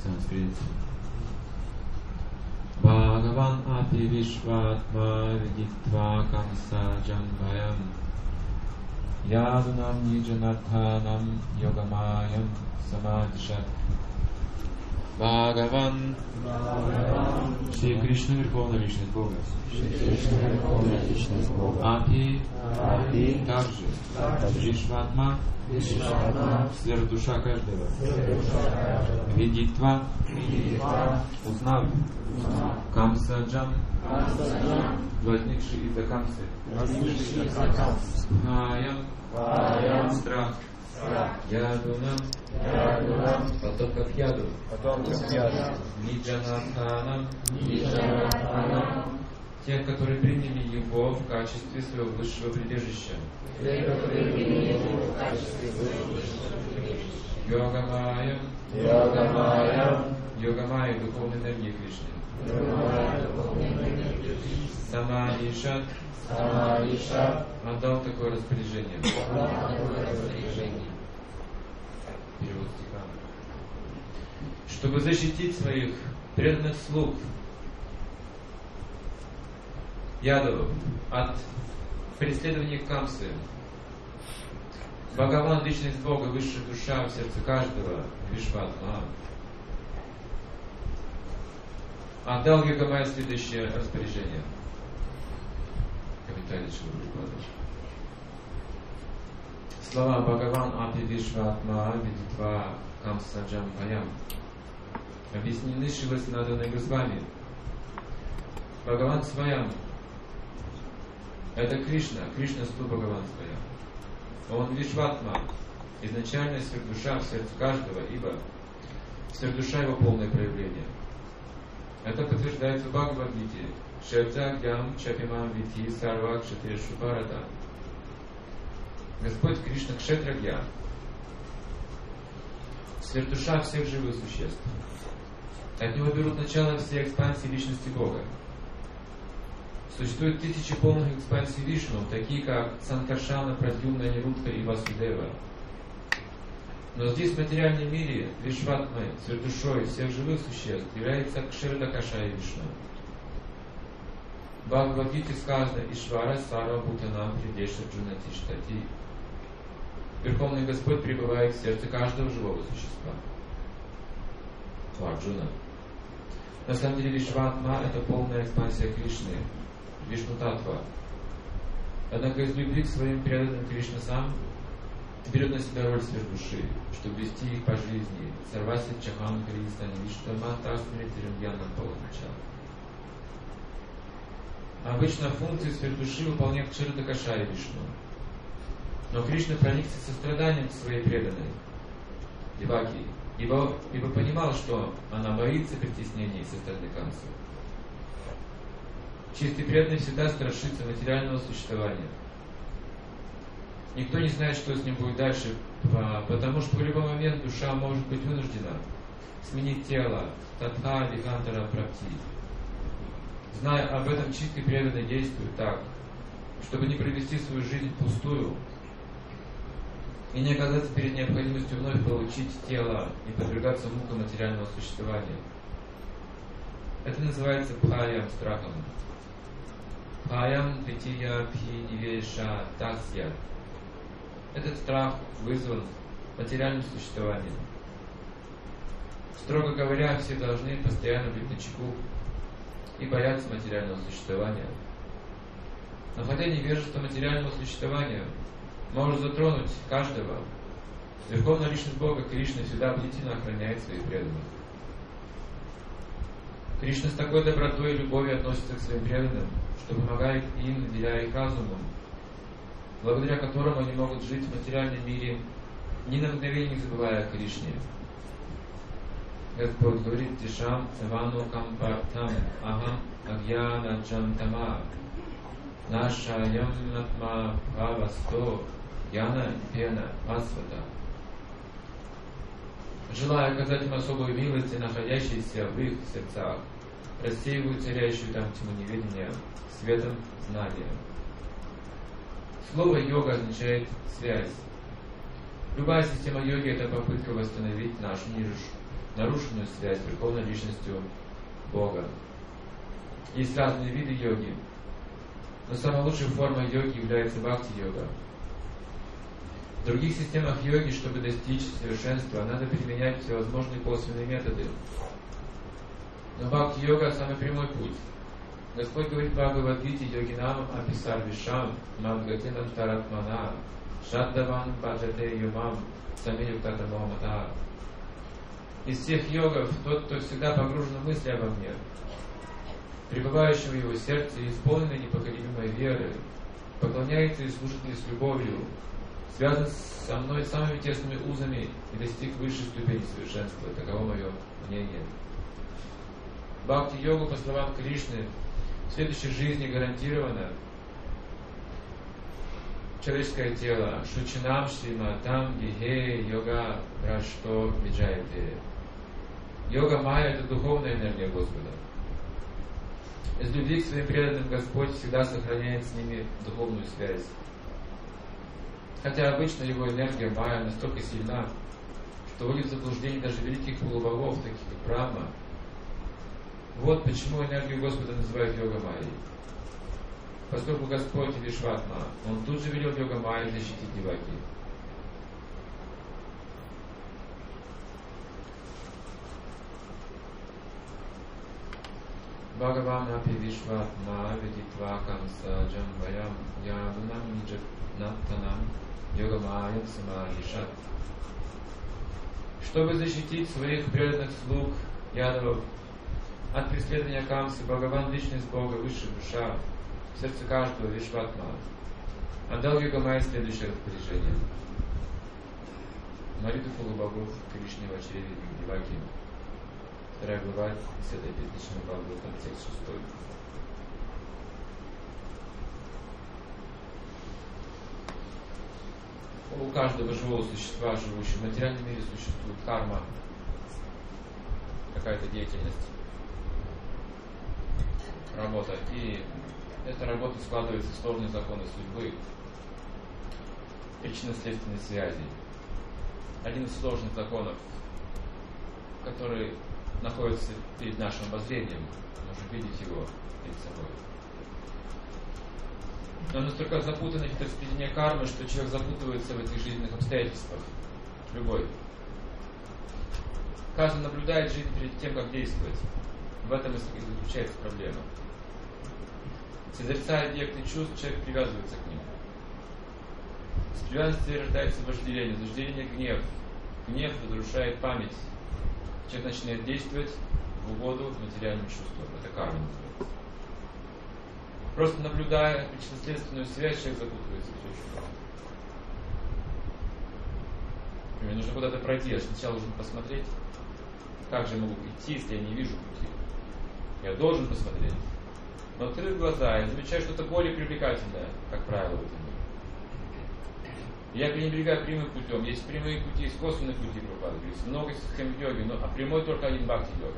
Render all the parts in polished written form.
Санскрит. Бхагаван апи вишватма видитва камса джамбаям ядунам ниджанатханам йогамаям самадишат. Бхагаван Шри Кришна Верховная Личность Бога. Апи также Вишватма сверхдуша каждого. Видитва узнав Камсаджам возникший из-за камсы. Бхаям страх. Ядунам потом как яду. Ниджанатханам тех, которые приняли его в качестве своего высшего прибежища. Йогамая духовной энергии Кришны. Самадишат отдал такое распоряжение. Перевод стиха. Чтобы защитить своих преданных слуг ядов от преследования Камсы, Бхагаван, личность Бога, высшая душа в сердце каждого, Вишватма, отдал Йогамая следующее распоряжение. Комментарий Шилы. Слова Бхагаван апи Вишватма видитва камсаджам паям объяснены Шилой Санатаной Госвами. Бхагаван Сваям — это Кришна, Кришна-сту Бхагаван Сваям. Он Вишватма, изначальная сверхдуша в сердце каждого, ибо сверхдуша его полное проявление. Это подтверждается в Бхагавад-гите. Шевдзагдям чапимам вити сарва кшатрешу бхарата. Господь Кришна Кшетрагья, сверхдуша всех живых существ. От него берут начало все экспансии личности Бога. Существует тысячи полных экспансий Вишну, такие как Санкаршана, Прадьюмна, Нирудха и Васудева. Но здесь, в материальном мире, Вишватмой, сверхдушой всех живых существ, является Кширдакашая Вишну. В Бхагавад-гите сказано Ишвара Сарва Бхутанам Придеша Джунатиштати. Верховный Господь пребывает в сердце каждого живого существа. Арджуна. На самом деле Вишватма — это полная экспансия Кришны, Вишну-татва. Однако из любви к своим преданным Кришна сам берет на себя роль сверхдуши, чтобы вести их по жизни. Сарваси Чахан Кристани Виштама Тасмритирим Янам Палахача. Обычно функции сверхдуши выполняет Кширдакашая Вишну. Но Кришна проникся состраданием к своей преданной Деваки, ибо понимал, что она боится притеснений со стороны Камсы. Чистый преданный всегда страшится материального существования. Никто не знает, что с ним будет дальше, потому что в любой момент душа может быть вынуждена сменить тело, татха вихантара прапти. Зная об этом, чистый преданный действует так, чтобы не провести свою жизнь впустую и не оказаться перед необходимостью вновь получить тело и подвергаться мукам материального существования. Это называется бхаям, страхом. Бхаям двития пхи нивеша тасья. Этот страх вызван материальным существованием. Строго говоря, все должны постоянно быть начеку и бояться материального существования. Но хотя невежество материального существования может затронуть каждого, Верховная Личность Бога Кришна всегда бдительно охраняет своих преданных. Кришна с такой добротой и любовью относится к своим преданным, что помогает им, наделяя их разумом, благодаря которому они могут жить в материальном мире, ни на мгновение не забывая о Кришне. Господь говорит: Тишам Савану Кампартам Ахам Агьяна Джантама Нашаям Натма Бхавасто Яна Пена Асвата. Желая оказать им особую милость, находящиеся в их сердцах, рассеивают царящую там тьму неведения светом знания. Слово йога означает связь. Любая система йоги — это попытка восстановить нашу нарушенную связь с Верховной Личностью Бога. Есть разные виды йоги, но самой лучшей формой йоги является бхакти-йога. В других системах йоги, чтобы достичь совершенства, надо применять всевозможные косвенные методы. Но бхакти-йога – самый прямой путь. Господь говорит в Бхагавад-гите: йогинам аписарвишам мадгатинам таратмана шаддаван баджате юмам самиюктата мамата. Из всех йогов тот, кто всегда погружен в мысли обо мне, пребывающий в его сердце и исполненный непоколебимой веры, поклоняется и служит мне с любовью, связан со мной самыми тесными узами и достиг высшей ступени совершенства. Таково мое мнение. Бхакти-йогу, по словам Кришны, в следующей жизни гарантировано человеческое тело. Шучинам шриматам дихе йога рашто виджайте. Йога майя – это духовная энергия Господа. Из любви к своим преданным Господь всегда сохраняет с ними духовную связь. Хотя обычно его энергия майя настолько сильна, что вводит в заблуждение даже великих полубогов, таких как Брахма. Вот почему энергию Господа называют йога-майей. Поскольку Господь Вишватма, Он тут же велел йога-майей защитить деваки. Бхагавана пи Вишватма видитва камса джамбаям ядунам ниджатнаттанам йога-майям самадишат. Чтобы защитить своих преданных слуг, ядов, от преследования Камсы, Бхагаван, личность Бога, высшая душа, в сердце каждого Вишватма, отдал йога-майе следующее распоряжение. Молитву полубогов Кришне в очреве Деваки. 2 глава 10 пятничного Бхагаватам, текст 6. У каждого живого существа, живущего в материальном мире, существует карма, какая-то деятельность, работа. И эта работа складывается в сложные законы судьбы, причинно-следственной связи. Один из сложных законов, который находится перед нашим обозрением, мы можем видеть его перед собой. Но настолько запутано хитросплетение кармы, что человек запутывается в этих жизненных обстоятельствах. Любой. Каждый наблюдает жизнь перед тем, как действовать. В этом и заключается проблема. Созерцая объекты чувств, человек привязывается к ним. С привязанности рождается вожделение, вожделение — гнев. Гнев разрушает память. Человек начинает действовать в угоду материальным чувствам. Это карма называется. Просто наблюдая причинно-следственную связь, человек запутывается в все. Мне нужно куда-то пройти, я сначала должен посмотреть, как же я могу идти, если я не вижу пути. Я должен посмотреть. Но открыв глаза, я замечаю что-то более привлекательное, как правило, в этом мире. Я пренебрегаю прямым путем. Есть прямые пути, есть косвенные пути, Прабхупада говорит. Много систем йоги, но прямой только один — бхакти-йога.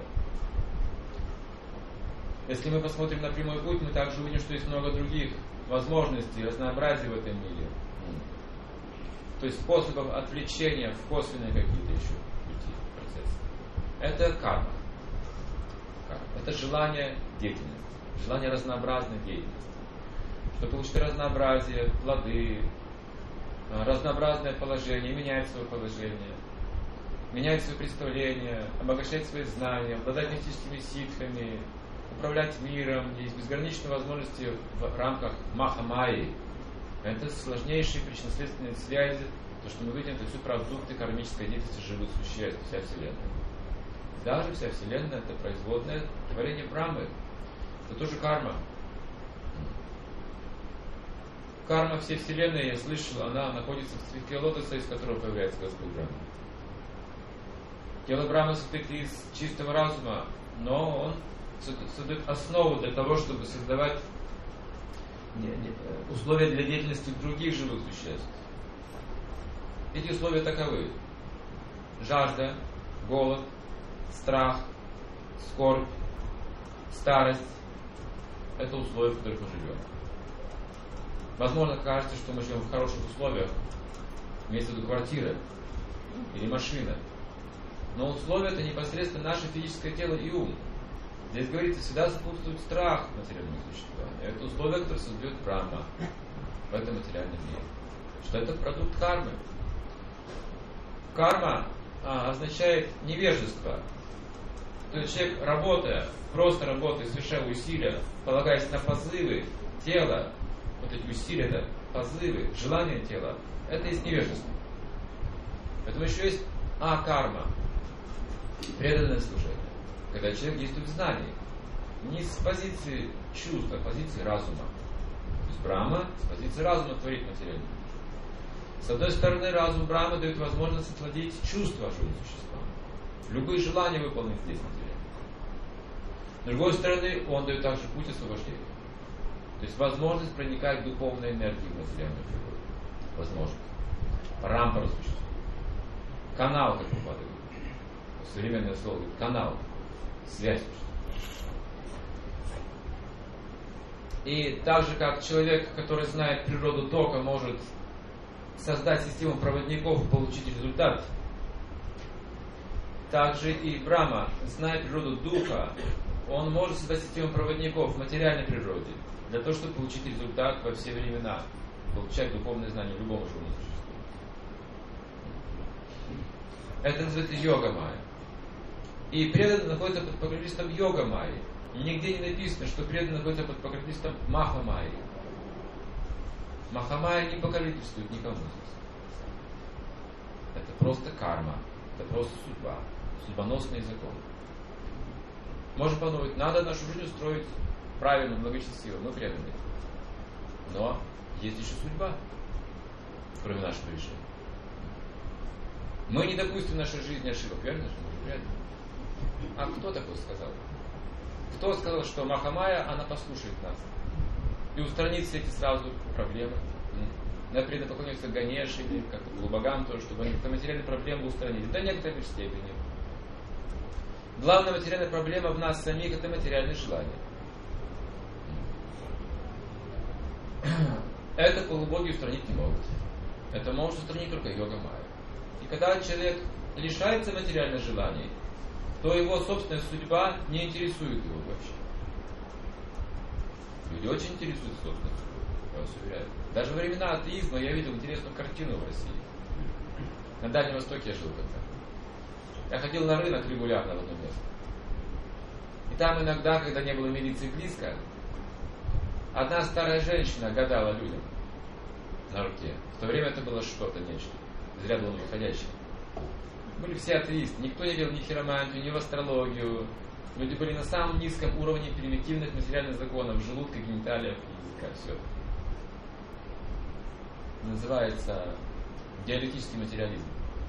Если мы посмотрим на прямой путь, мы также увидим, что есть много других возможностей, разнообразия в этом мире. То есть способов отвлечения в косвенные какие-то еще пути, процессы. Это карма. Это желание деятельности, желание разнообразной деятельности. Чтобы получить разнообразие, плоды, разнообразное положение, менять свое положение, менять свое представление, обогащать свои знания, обладать мистическими ситхами, управлять миром, есть безграничные возможности в рамках Маха-майи. Это сложнейшие причинно-следственные связи. То, что мы видим, это все продукты кармической деятельности живых существ, вся Вселенная. Даже вся Вселенная — это производное творение Брахмы. Это тоже карма. Карма всей Вселенной, я слышал, она находится в цветке лотоса, из которого появляется Господь Брахма. Тело Брахмы состоит из чистого разума, но он создает основу для того, чтобы создавать условия для деятельности других живых существ. Эти условия таковы: жажда, голод, страх, скорбь, старость. Это условия, в которых мы живем. Возможно, кажется, что мы живем в хороших условиях, имеется в виду квартира или машина. Но условия это непосредственно наше физическое тело и ум. Здесь говорится, всегда сопутствует страх материального существования. Это условие, которое создает Брахма в этом материальном мире. Что это продукт кармы. Карма означает невежество. То есть человек, работая, просто работая, совершая усилия, полагаясь на позывы тела, вот эти усилия, это позывы, желания тела, это есть невежество. Поэтому еще есть карма, преданное служение, когда человек действует в знании, не с позиции чувства, а с позиции разума. То есть Брахма с позиции разума творит материальный мир. С одной стороны, разум Брахмы дает возможность освободить чувства живым существам. Любые желания выполнить здесь материально. С другой стороны, он дает также путь освобождения. То есть возможность проникать в духовную энергию в материальную природу. Возможность. Рампара существует. Канал, как Прабхупада говорит. Современное слово говорит, канал. Связь существует. И так же, как человек, который знает природу тока, может создать систему проводников и получить результат, также и Брахма, зная природу духа, он может создать систему проводников в материальной природе, для того, чтобы получить результат во все времена, получать духовное знание любому живому существу. Это называется йога-майя. И преданный находится под покровительством йога-майи. Нигде не написано, что преданный находится под покровительством маха-майи. Маха-майя не покровительствует никому. Это просто карма, это просто судьба, судьбоносный закон. Можно подумать, надо нашу жизнь устроить правильно, многочестиво, мы преданные. Но есть еще судьба, кроме нашего решения. Мы не допустим в нашей жизни ошибок, верно же? Мы же преданные. А кто такой сказал? Кто сказал, что Махамая, она послушает нас и устранит все эти сразу проблемы? Например, поклоняются Ганеше или как-то Богам, то, чтобы они материальные проблемы устранили. Да некоторой степени. Главная материальная проблема в нас самих — это материальные желания. Это полубоги устранить не могут. Это может устранить только йога-майя. И когда человек лишается материальных желаний, то его собственная судьба не интересует его вообще. Люди очень интересуют собственной судьбой, я вас уверяю. Даже во времена атеизма я видел интересную картину в России. На Дальнем Востоке я жил когда. Я ходил на рынок регулярно в одно место. И там иногда, когда не было милиции близко, одна старая женщина гадала людям на руке. В то время это было что-то, нечто. Из ряда вон выходящих. Были все атеисты. Никто не верил ни в хиромантию, ни в астрологию. Люди были на самом низком уровне примитивных материальных законов, желудка, гениталиев и языка. Все. Называется диалектический материализм.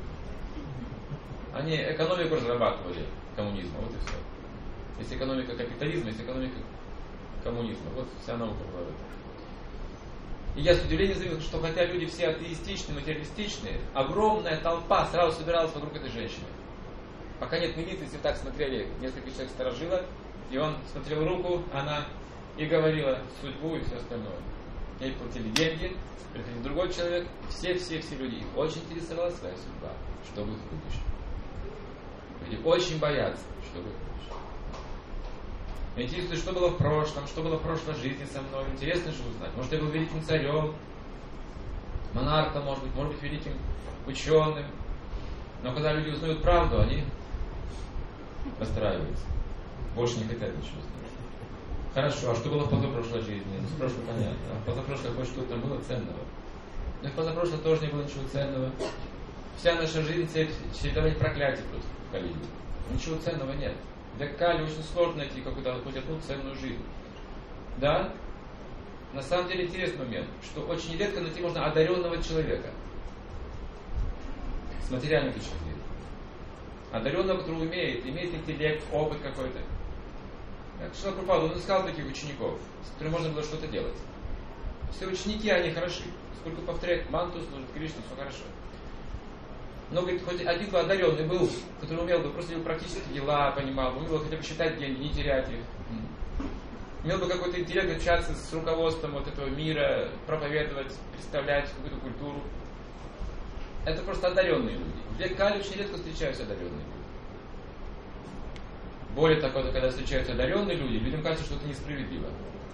Они экономику разрабатывали коммунизма, вот и все. Есть экономика капитализма, есть экономика коммунизма. Вот вся наука была в этом. И я с удивлением заметил, что хотя люди все атеистичные, материалистичные, огромная толпа сразу собиралась вокруг этой женщины. Пока нет милиции, все так смотрели, несколько человек сторожило, и он смотрел руку, она и говорила судьбу и все остальное. Ей платили деньги, приходил другой человек, все люди, их очень интересовала своя судьба, что будет в будущем. Люди очень боятся, что будет в будущем. Интересует, что было в прошлом, что было в прошлой жизни со мной. Интересно же узнать. Может, я был великим царем, монархом, может быть, великим ученым. Но когда люди узнают правду, они расстраиваются. Больше не хотят ничего знать. Хорошо, а что было в позапрошлой жизни? Ну, в прошлой понятно. А в позапрошлой хоть что-то там было ценного. Но в позапрошлой тоже не было ничего ценного. Вся наша жизнь — чередование проклятий просто в Кали. Ничего ценного нет. Для Кали очень сложно найти какую-то хоть одну ценную жизнь. Да? На самом деле интересный момент, что очень редко найти можно одаренного человека с материальной точки зрения. Одаренного, который имеет интеллект, опыт какой-то. Шрила Прабхупада, он искал таких учеников, с которыми можно было что-то делать. Все ученики, они хороши. Сколько повторяют манту, служат Кришне, все хорошо. Но, говорит, хоть один бы одаренный был, который умел бы, просто делать практически дела, понимал, умел бы хотя бы считать деньги, не терять их. Имел бы какой-то интеллект общаться с руководством вот этого мира, проповедовать, представлять какую-то культуру. Это просто одаренные люди. В век Кали очень редко встречаются одаренные люди. Более того, когда встречаются одаренные люди, людям кажется, что это несправедливо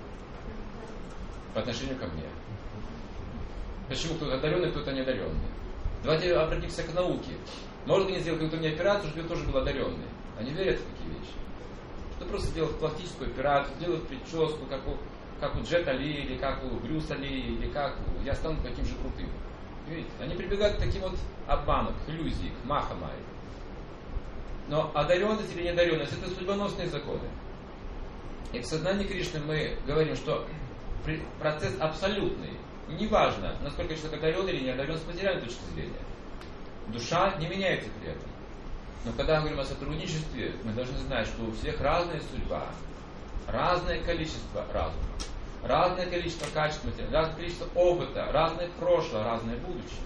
по отношению ко мне. Почему кто-то одаренный, кто-то неодаренный? Давайте обратимся к науке. Можно ли сделать какую-то мне операцию, чтобы я тоже был одаренный? Они верят в такие вещи. Что просто сделать пластическую операцию, сделать прическу, как у Джета Ли, или как у Брюса Ли, или как у... Я стану таким же крутым. Видите? Они прибегают к таким вот обманам, к иллюзии, к махамае. Но одаренность или неодаренность — это судьбоносные законы. И в сознании Кришны мы говорим, что процесс абсолютный. Неважно, насколько человек одарен или не одарен с материальной точки зрения. Душа не меняется при этом. Но когда мы говорим о сотрудничестве, мы должны знать, что у всех разная судьба, разное количество разума, разное количество качеств материала, разное количество опыта, разное прошлое, разное будущее.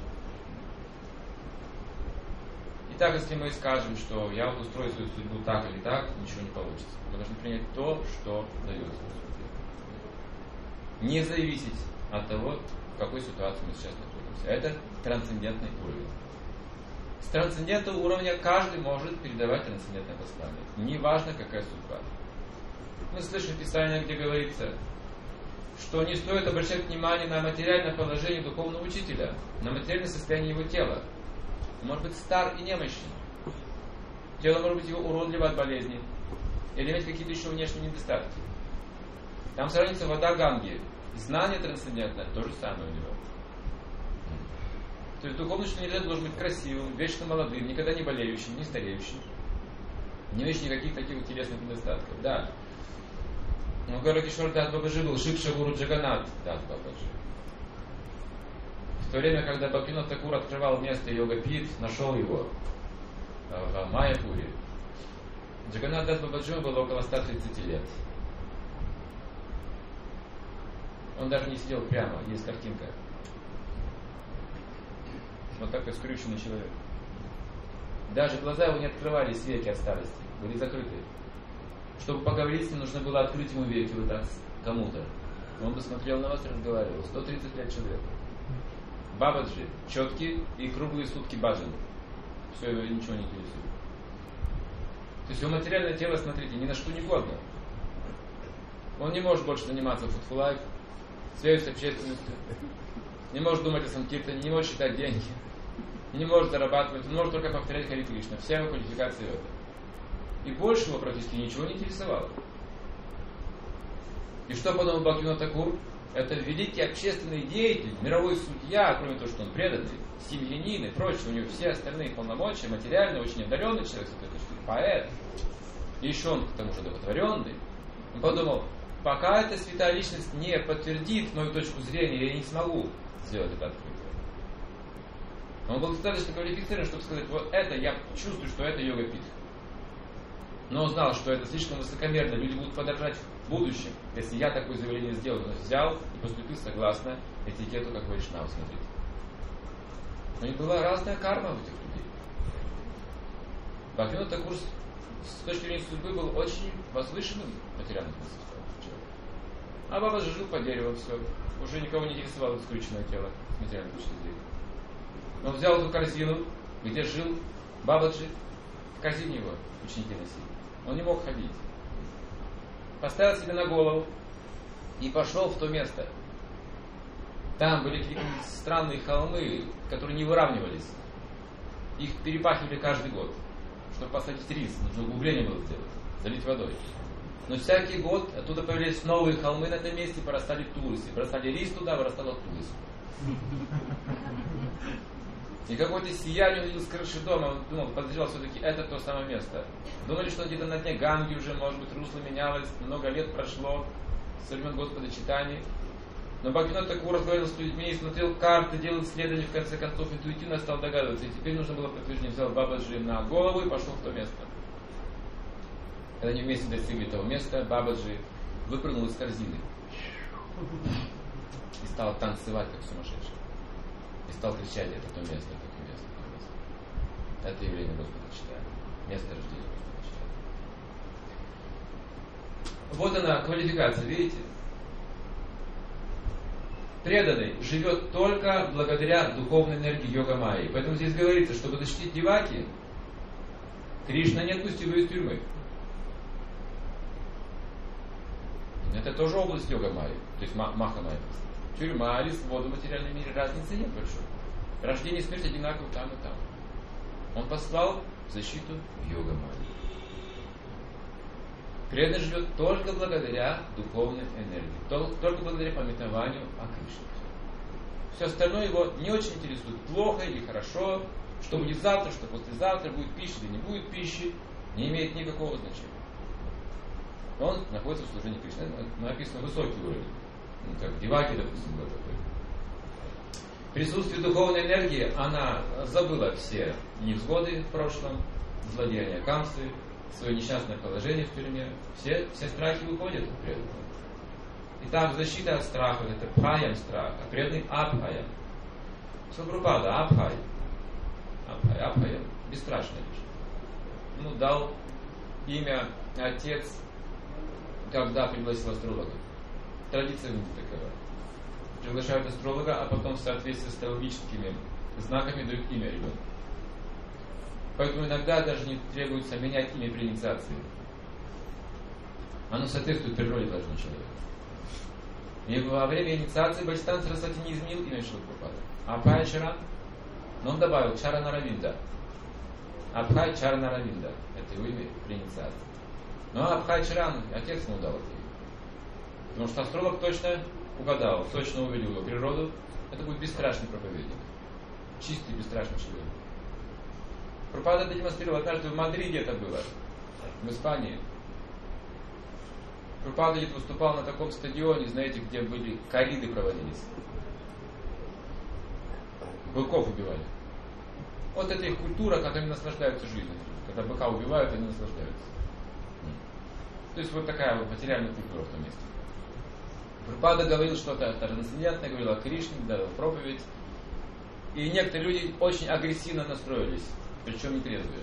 Итак, если мы скажем, что я вот устрою свою судьбу так или так, ничего не получится. Мы должны принять то, что дается в судьбе. Не зависеть от того, в какой ситуации мы сейчас находимся. Это трансцендентный уровень. С трансцендентного уровня каждый может передавать трансцендентное послание. Неважно, какая судьба. Мы слышим в Писании, где говорится, что не стоит обращать внимание на материальное положение духовного учителя, на материальное состояние его тела. Он может быть стар и немощен. Тело может быть его уродливо от болезни. Или иметь какие-то еще внешние недостатки. Там сравнится вода Ганги. Знание трансцендентное то же самое у него. То есть духовный учитель должен быть красивым, вечно молодым, никогда не болеющим, не стареющим. Не имеющим никаких таких вот телесных недостатков. Да. Но Горакишвар Дас Бабаджи был Шикша Гуру Джаганат Дас Бабаджи. В то время, когда Бхактивинода Такур открывал место Йога-Пит, нашел его в Майяпуре, Джаганат Дас Бабаджи было около 130 лет. Он даже не сидел прямо, есть картинка. Вот такой скрюченный человек. Даже глаза его не открывались, веки от старости, были закрыты. Чтобы поговорить с ним, нужно было открыть ему веки вот так кому-то. Он бы смотрел на вас и разговаривал. 130 лет человек. Бабаджи, четкий и круглые сутки баджан. Все, его ничего не интересует. То есть его материальное тело, смотрите, ни на что не годно. Он не может больше заниматься Fruitful Life, связью с общественностью, не может думать о санкиртане, не может считать деньги, не может зарабатывать, он может только повторять Хари Кришна. Вся его квалификация в этом. И больше его практически ничего не интересовало. И что подумал Бхактивинода Такур? Это великий общественный деятель, мировой судья, кроме того, что он преданный, семьянин и прочее, у него все остальные полномочия, материальный, очень одаренный человек, поэт, и еще он к тому же одухотворенный. Он подумал, пока эта святая личность не подтвердит мою точку зрения, я не смогу сделать это открытие. Он был достаточно квалифицирован, чтобы сказать, вот это, я чувствую, что это йога-питх. Но он знал, что это слишком высокомерно, люди будут подражать в будущем. Если я такое заявление сделал, он взял и поступил согласно этикету, как Вайшнава, смотрите. У них была разная карма у этих людей. Бхактивинода Такур с точки зрения судьбы был очень возвышенным материальным человеком. А Бабаджи жил по дереву, все. Уже никого не интересовало скрюченное тело с материальной точки зрения. Он взял эту корзину, где жил Бабаджи, в корзине его ученики носили. Он не мог ходить. Поставил себе на голову и пошел в то место. Там были какие-то странные холмы, которые не выравнивались. Их перепахивали каждый год. Чтобы посадить рис, нужно углубление было сделать, залить водой. Но всякий год оттуда появлялись новые холмы на этом месте, порастали тулуси. Бросали рис туда, вырастала тулуси. И какое-то сияние увидел с крыши дома, он думал, подозревал, все-таки это то самое место. Думали, что где-то на дне Ганги уже, может быть, русло менялось, много лет прошло, со времен Господа Чайтаньи. Но Бхактивинода Такур разговаривал с людьми, смотрел карты, делал исследования, в конце концов, интуитивно стал догадываться. И теперь нужно было подтверждение. Взял Бабаджи на голову и пошел в то место. Когда они вместе достигли того места, Бабаджи выпрыгнул из корзины и стал танцевать, как сумасшедший. И стал кричать, это то место, это то место, это то место. Это явление Господа Чайтаньи. Место рождения Господа Чайтаньи. Вот она, квалификация, видите? Преданный живет только благодаря духовной энергии йога-майи. Поэтому здесь говорится, чтобы защитить деваки, Кришна не отпустил ее из тюрьмы. Это тоже область йога майи, то есть маха майя. Тюрьма или свобода в материальном мире, разницы нет большой. Рождение и смерть одинаковы там и там. Он послал защиту йога майи. Преданный живет только благодаря духовной энергии, только благодаря памятованию о Кришне. Все остальное его не очень интересует, плохо или хорошо, что будет завтра, что послезавтра, будет пища или не будет пищи, не имеет никакого значения. Он находится в служении Кришне. Написано высокий уровень. Как Деваки, допустим, был такой. Присутствие духовной энергии, она забыла все невзгоды в прошлом, злодеяния Камсы, свое несчастное положение в тюрьме. Все страхи выходят у преданного. Итак, защита от страха, это бхаям страх, а преданный абхаям. Прабхупада, абхай. Абхаям, бесстрашная лишь. Дал имя отец, когда пригласил астролога. Традиция в Индии такова. Приглашают астролога, а потом в соответствии с астрологическими знаками дают имя ребенку. Поэтому иногда даже не требуется менять имя при инициации. Оно соответствует природе должного человека. И во время инициации Бхактисиданта Сарасвати не изменил имя Шрила Прабхупады. Абхай Чаран, но он добавил Чаранаравинда. Абхай Чаранаравинда. Это его имя при инициации. Но Абхай Чаран, отец ему дал это имя. Потому что астролог точно угадал, точно увидел его природу. Это будет бесстрашный проповедник. Чистый, бесстрашный человек. Прабхупада это демонстрировал. Однажды в Мадриде это было. В Испании. Прабхупада выступал на таком стадионе, знаете, где были корриды проводились. Быков убивали. Вот это их культура, как они наслаждаются жизнью. Когда быка убивают, они наслаждаются. То есть вот такая вот материальная культура в том месте. Прабхупада говорил что-то трансцендентное, говорил о Кришне, давал проповедь. И некоторые люди очень агрессивно настроились, причем нетрезвые.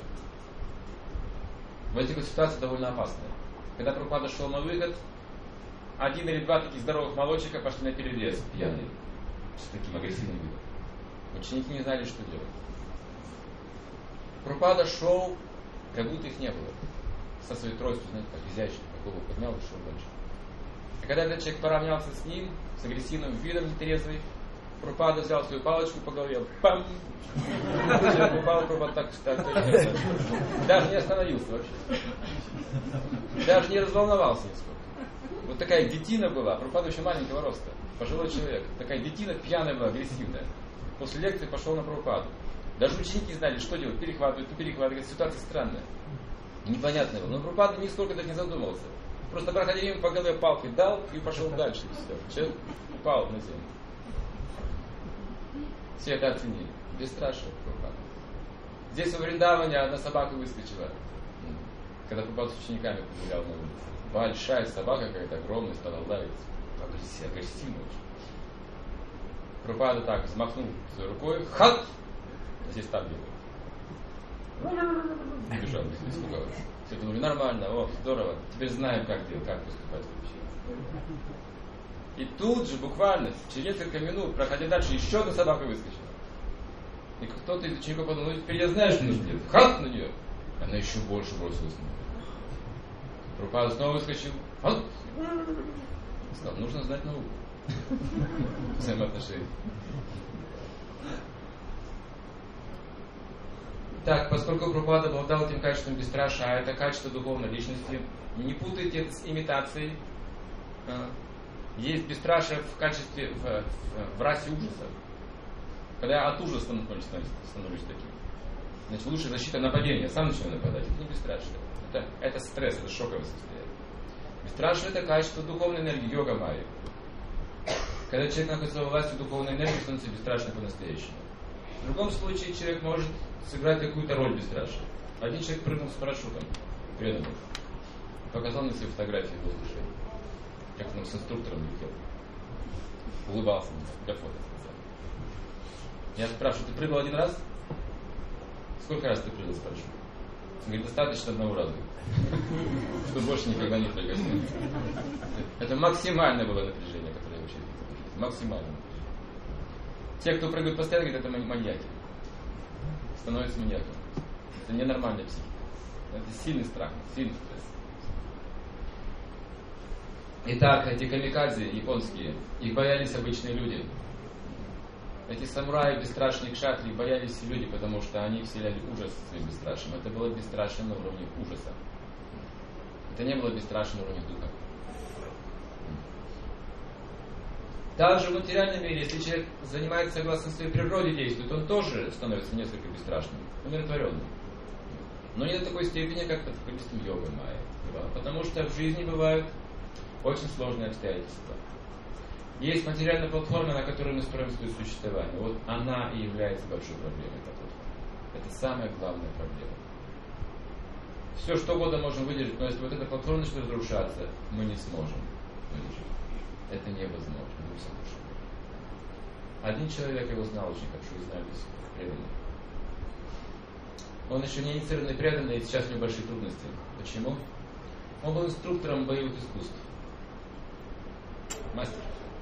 В этих ситуациях довольно опасные. Когда Прабхупада шел на выход, один или два таких здоровых молодчика пошли на перерез пьяные, с таким агрессивным видом. Ученики не знали, что делать. Прабхупада шел, как будто их не было. Со своей тростью, знаете, как изящно, голову поднял и шел дальше. И когда этот человек поравнялся с ним, с агрессивным видом, нетрезвый, Прабхупада взял свою палочку по голове, пам! Человек упал, Прабхупада так даже не остановился вообще. Даже не разволновался нисколько. Вот такая детина была, Прабхупада еще маленького роста, пожилой человек. Такая детина пьяная была, агрессивная. После лекции пошел на Прабхупаду. Даже ученики знали, что делать, перехватывать, не перехватывать. Ситуация странная. Непонятная была. Но Прабхупада нисколько даже не задумывался. Просто проходил ему по голове палкой, дал и пошел дальше. Человек упал на землю. Все это оценили. Бесстрашие Прабхупада. Здесь во Вриндаване одна собака выскочила. Когда Прабхупада с учениками погулял на улице. Большая собака какая-то огромная стала лаять. Агрессивно очень. Прабхупада так взмахнул своей рукой. Хат! Здесь так делает. Убежал, испугался. Все думали, нормально, о, здорово. Теперь знаем, как делать, как поступать вообще. И тут же, буквально, через несколько минут, проходя дальше, еще одна собака выскочила. И кто-то из учеников подумал, ну теперь я знаю, что нужно делать. Хат на нее! Она еще больше бросилась на нее. Прабхупада снова выскочил. Хат! Сказал, нужно знать науку. Взаимоотношения. Так, поскольку Прабхупада обладал этим качеством бесстрашия, а это качество духовной личности, не путайте это с имитацией. Есть бесстрашие в качестве, в расе ужаса. Когда я от ужаса становлюсь таким. Значит, лучше защита нападения. Сам начинаю нападать. Это не бесстрашие. Это стресс, это шоковое состояние. Бесстрашие это качество духовной энергии, йога майя. Когда человек находится во власти духовной энергии, становится бесстрашным по-настоящему. В другом случае человек может сыграть какую-то роль бесстрашия. Один человек прыгнул с парашютом, преданный. Показал мне все фотографии в воздухе. Как он с инструктором летел. Улыбался мне для фото. Я спрашиваю, ты прыгал один раз? Сколько раз ты прыгал с парашютом? Он говорит, достаточно одного раза. Чтобы больше никогда не прыгать. Это максимальное было напряжение, которое я вообще видел. Максимальное напряжение. Те, кто прыгают постоянно, говорят, это маньяки. Становятся маньяком. Это ненормальная психика. Это сильный страх, сильный стресс. Итак, эти камикадзе японские, их боялись обычные люди. Эти самураи, бесстрашные кшатри, боялись все люди, потому что они вселяли ужас своим бесстрашием. Это было бесстрашие на уровне ужаса. Это не было бесстрашие на уровне духа. Также в материальном мире, если человек занимается согласно своей природе действует, он тоже становится несколько бесстрашным, умиротворенным. Но не до такой степени, как под руководством йогы майя. Потому что в жизни бывают очень сложные обстоятельства. Есть материальная платформа, на которой мы строим свое существование. Вот она и является большой проблемой. Это самая главная проблема. Все что угодно можем выдержать, но если вот эта платформа начнет разрушаться, мы не сможем выдержать. Это невозможно. Один человек его знал очень хорошо, и знаю преданный. Он еще не инициированный преданный, и сейчас у него большие трудности. Почему? Он был инструктором боевых искусств. Мастер.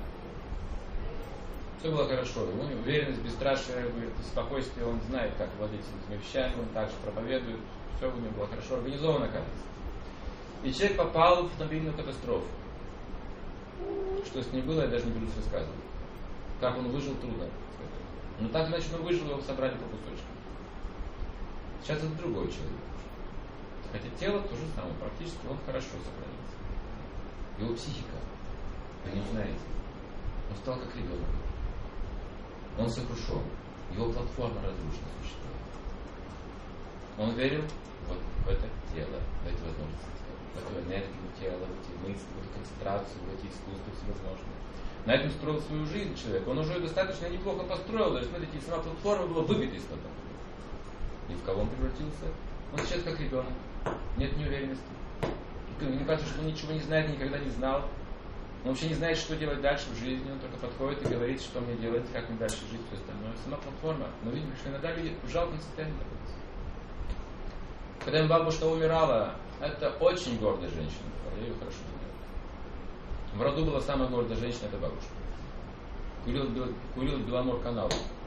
Все было хорошо. У него уверенность, бесстрашие, спокойствие, он знает, как владеть этими вещами, он также проповедует. Все у него было хорошо организовано, кажется. И человек попал в автомобильную катастрофу. Что с ним было, я даже не берусь рассказывать. Как он выжил, трудно сказать. Но так иначе он выжил, его собрали по кусочкам. Сейчас это другой человек. Хотя тело то же самое, практически он хорошо сохранится. Его психика, вы не знаете, он стал как ребенок. Он сокрушен. Его платформа разрушена существует. Он верил вот в это тело, в эти возможности, в эту энергию тела, в эти мысли, в эту концентрацию, в эти искусства всевозможные. На этом строил свою жизнь человек. Он уже достаточно неплохо построил, даже смотрите, сама платформа была выбита из-под него. И в кого он превратился? Он сейчас как ребенок. Нет неуверенности. Мне кажется, что он ничего не знает, никогда не знал. Он вообще не знает, что делать дальше в жизни. Он только подходит и говорит, что мне делать, как мне дальше жить, все остальное. Сама платформа. Мы видим, что иногда люди в жалком состоянии находятся. Когда им бабушка умирала, это очень гордая женщина. Я ее хорошо знаю. В роду была самая гордая женщина, это бабушка. Курила Беломор-канал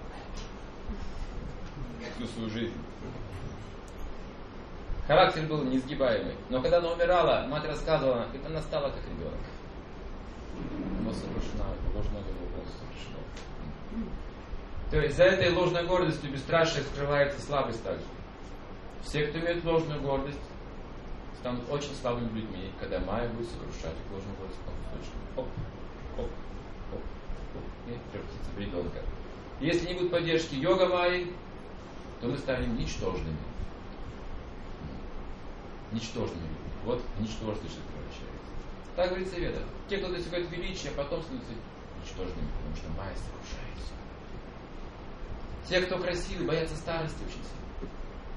всю свою жизнь. Характер был несгибаемый. Но когда она умирала, мать рассказывала, и она стала как ребенок. Она сокрушена, ложная была полностью сокрушена. То есть за этой ложной гордостью бесстрашие скрывается слабость также. Все, кто имеет ложную гордость, станут очень слабыми людьми, когда майя будет сокрушать их ложную гордость по кусочкам. Оп, оп, оп, оп, и превратится в ребенка. Если не будет поддержки йога майи, то мы станем ничтожными. Ничтожными. Вот ничтожность превращается. Так говорится в Ведах. Те, кто достигает величия, потом становятся ничтожными, потому что майя сокрушается. Те, кто красивый, боятся старости очень сильно.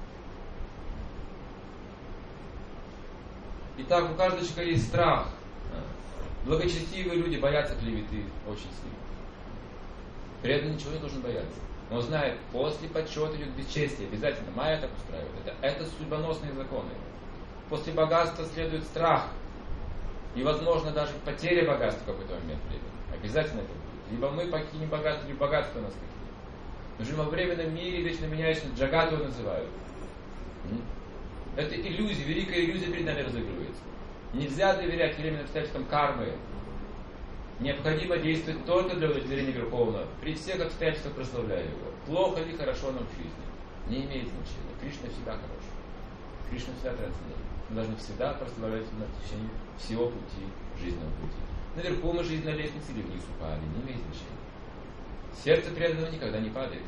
Итак, у каждого человека есть страх. Благочестивые люди боятся клеветы очень сильно. Преданный ничего не должен бояться. Он знает, после почета идет бесчестие. Обязательно майя так устраивает. Это судьбоносные законы. После богатства следует страх. И, возможно, даже потеря богатства в какой-то момент времени. Обязательно это будет. Либо мы покинем богатство, либо богатство нас покинет. Мы живем во временном мире, вечно меняющемся, джагат его называют. Это иллюзия, великая иллюзия перед нами разыгрывается. Нельзя доверять временным обстоятельствам кармы. Необходимо действовать только для удовлетворения Верховного. При всех обстоятельствах прославляя его. Плохо ли, хорошо нам в жизни. Не имеет значения. Кришна всегда хорош. Кришна всегда трансцендентен. Мы должны всегда прославлять его на течение всего пути, жизненного пути. Наверху мы жизнь на лестнице или вниз упали. Не имеет значения. Сердце преданного никогда не падает.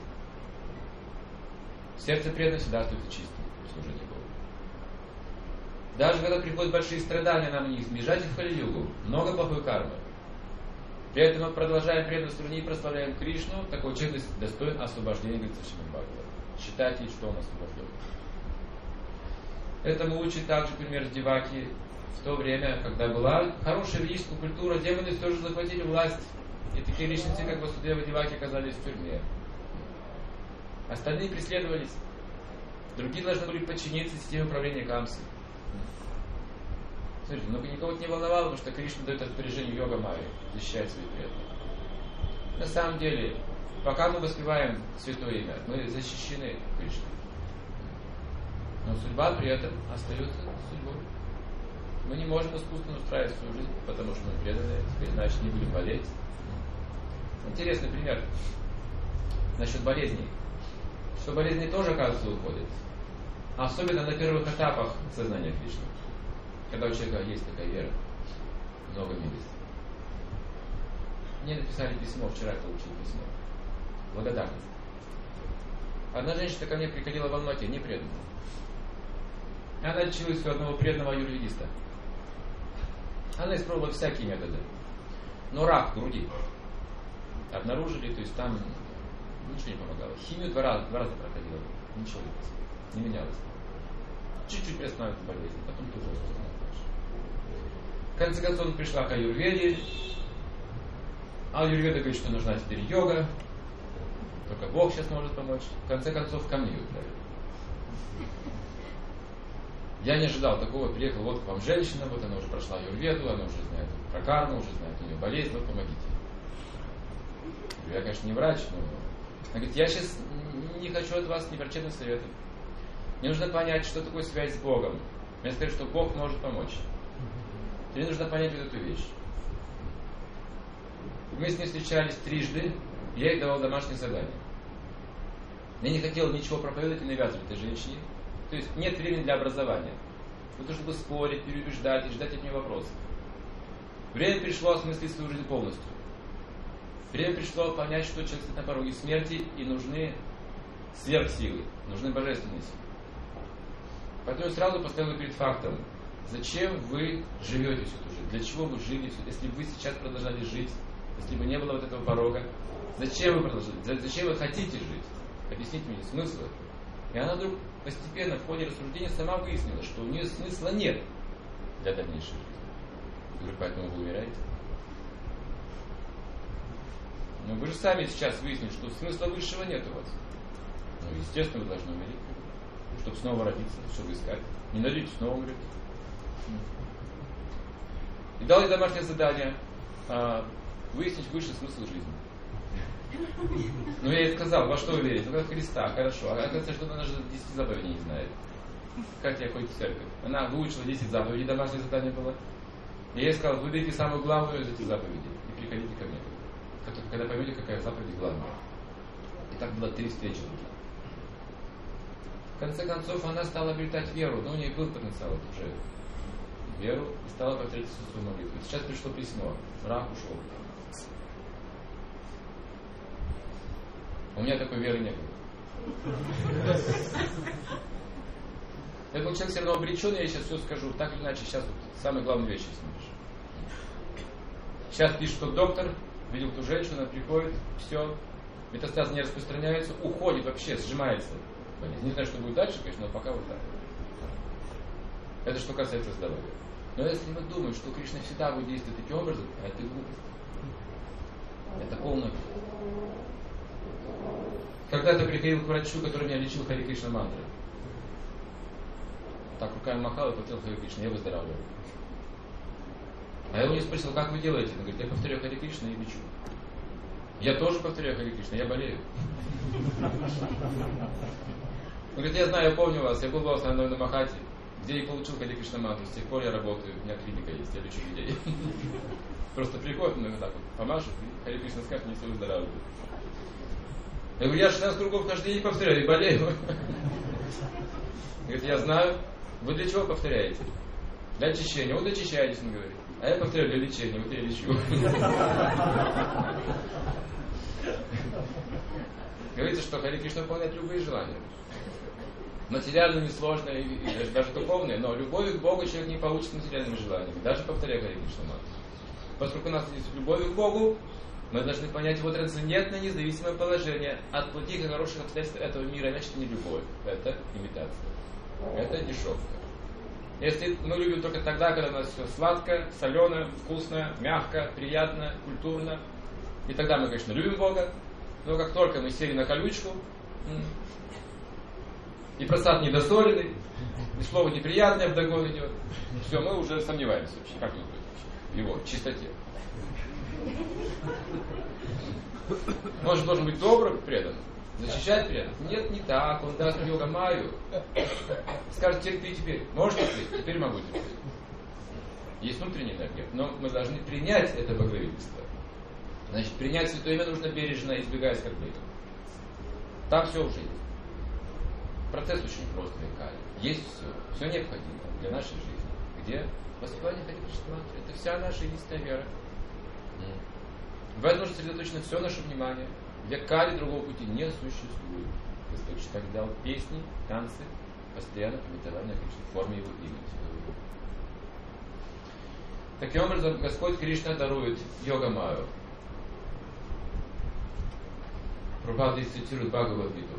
Сердце преданного всегда остается чистым в служении Богу. Даже когда приходят большие страдания, нам не избежать их в Кали-югу. Много плохой кармы. При этом мы продолжаем преданно служить и прославляем Кришну. Такой человек достоин освобождения, говорит Шримад Бхагаватам. Считайте, что он освобожден. Этому учит также пример с Деваки. В то время, когда была хорошая ведическая культура, демоны все же захватили власть. И такие личности, как Васудева и Деваки, оказались в тюрьме. Остальные преследовались. Другие должны были подчиниться системе управления Камсы. Смотрите, но никого не волновало, потому что Кришна дает распоряжение йога майи защищать своих преданных. На самом деле, пока мы воспеваем святое имя, мы защищены Кришной. Но судьба при этом остается судьбой. Мы не можем искусственно устраивать свою жизнь, потому что мы преданы, теперь значит не будем болеть. Интересный пример насчет болезней. Что болезни тоже, оказывается, уходят. Особенно на первых этапах сознания Кришны. Когда у человека есть такая вера, много милости. Мне написали письмо, вчера получил письмо. Благодарность. Одна женщина ко мне приходила в Алмате, не преданная. Она лечилась у одного преданного аюрведиста. Она испробовала всякие методы. Но рак груди обнаружили, то есть там ничего не помогало. Химию два раза проходила, ничего не менялось. Чуть-чуть приостанавливается болезнь, потом тоже остановилась. В конце концов, пришла к аюрведе. Аюрведа говорит, что нужна теперь йога. Только Бог сейчас может помочь. В конце концов, ко мне отправили. Я не ожидал такого. Приехала вот к вам женщина, вот она уже прошла аюрведу, она уже знает про карму, уже знает у нее болезнь, вот помогите. Я, конечно, не врач, но... Она говорит, я сейчас не хочу от вас ни врачебных советов. Мне нужно понять, что такое связь с Богом. Мне сказали, что Бог может помочь. Тебе нужно понять вот эту вещь. Мы с ней встречались трижды, я ей давал домашнее задание. Я не хотел ничего проповедовать и навязывать этой женщине. То есть нет времени для образования. Для того, чтобы спорить, переубеждать и ждать от нее вопросов. Время пришло осмыслить свою жизнь полностью. Время пришло понять, что человек стоит на пороге смерти и нужны сверхсилы, нужны божественные силы. Поэтому я сразу поставил перед фактом, зачем вы живете всю эту жизнь, для чего вы жили, если бы вы сейчас продолжали жить, если бы не было вот этого порога, зачем вы продолжали, зачем вы хотите жить? Объясните мне смысл. И она вдруг постепенно в ходе рассуждения сама выяснила, что у нее смысла нет для дальнейшей жизни. Я говорю, поэтому вы умираете. Но вы же сами сейчас выяснили, что смысла высшего нет у вас. Ну, естественно, вы должны умереть, чтобы снова родиться, чтобы искать. Не найдете, снова умрете. И дал ей домашнее задание выяснить высший смысл жизни. Ну, я ей сказал, во что вы верите? Ну, в Христа, хорошо. А оказывается, что она даже 10 заповедей не знает. Как я ходить в церковь? Она выучила 10 заповедей, домашнее задание было. И я ей сказал, выберите самую главную из этих заповедей и приходите ко мне. Когда поймете, какая заповедь главная. И так было 3 встречи. В конце концов, она стала обретать веру, но у нее был потенциал уже веру, и стала повторять свою молитву. Сейчас пришло письмо, рак ушел. У меня такой веры не было. Я был человек все равно обречен, я сейчас все скажу. Так или иначе, сейчас вот самые главные вещи смотришь. Сейчас пишет, что доктор видел ту женщину, она приходит, все, метастазы не распространяются, уходит вообще, сжимается. Не знаю, что будет дальше, конечно, но пока вот так. Это что касается здоровья. Но если мы думаем, что Кришна всегда будет действовать таким образом, это глупость. Это полная глупость. Когда-то приходил к врачу, который меня лечил Хари Кришна мантрой. Так руками махал и повторил Хари Кришна, я выздоравливаю. А я его не спросил, как вы делаете? Он говорит, я повторяю Хари Кришна и лечу. Я тоже повторяю Хари Кришна, я болею. Он говорит, я знаю, я помню вас, я был у вас на Махате, где я получил Хари Кришна мантру, с тех пор я работаю, у меня клиника есть, я лечу людей. Просто приходят, мы вот так вот помашут, и Хари Кришна скажет, мне все выздоравливают. Я говорю, я 16 кругов каждый день повторяю и болею. Говорит, я знаю, вы для чего повторяете? Для очищения. Вот очищаетесь, он говорит. А я повторяю для лечения, вот я лечу. Говорится, что Хари Кришна выполняет любые желания. Материальные, сложные, и даже духовные, но любовью к Богу человек не получит материальными желаниями, даже повторяя Хари Кришна мантру. Поскольку у нас есть любовь к Богу, мы должны понять его трансцендентное независимое положение от плохих и хороших обстоятельств этого мира, иначе это не любовь, это имитация, это дешевка. Если мы любим только тогда, когда у нас все сладко, солено, вкусно, мягко, приятно, культурно, и тогда мы, конечно, любим Бога, но как только мы сели на колючку, и просад недосоленный, и слово неприятное вдогон идет, все, мы уже сомневаемся вообще, как он будет в его чистоте. Может, должен быть добрым, преданным, защищать преданных? Нет, не так. Он даст йога майю. Скажет, терпи теперь. Можешь терпеть? Теперь могу терпеть. Есть внутренняя энергия, но мы должны принять это покровительство. Значит, принять Святое Имя нужно бережно, избегая оскорблений. Там все уже есть. Процесс очень прост в Кали. Есть все необходимо для нашей жизни. Где воспевание Хари Кришна мантры. Это вся наша единственная вера. В этом сосредоточено все наше внимание. Для Кали другого пути не существует. Господь так дал песни, танцы, постоянно пометование в форме его имени. Таким образом, Господь Кришна дарует йога-майю. Прабхупада цитирует Бхагавад-гиту.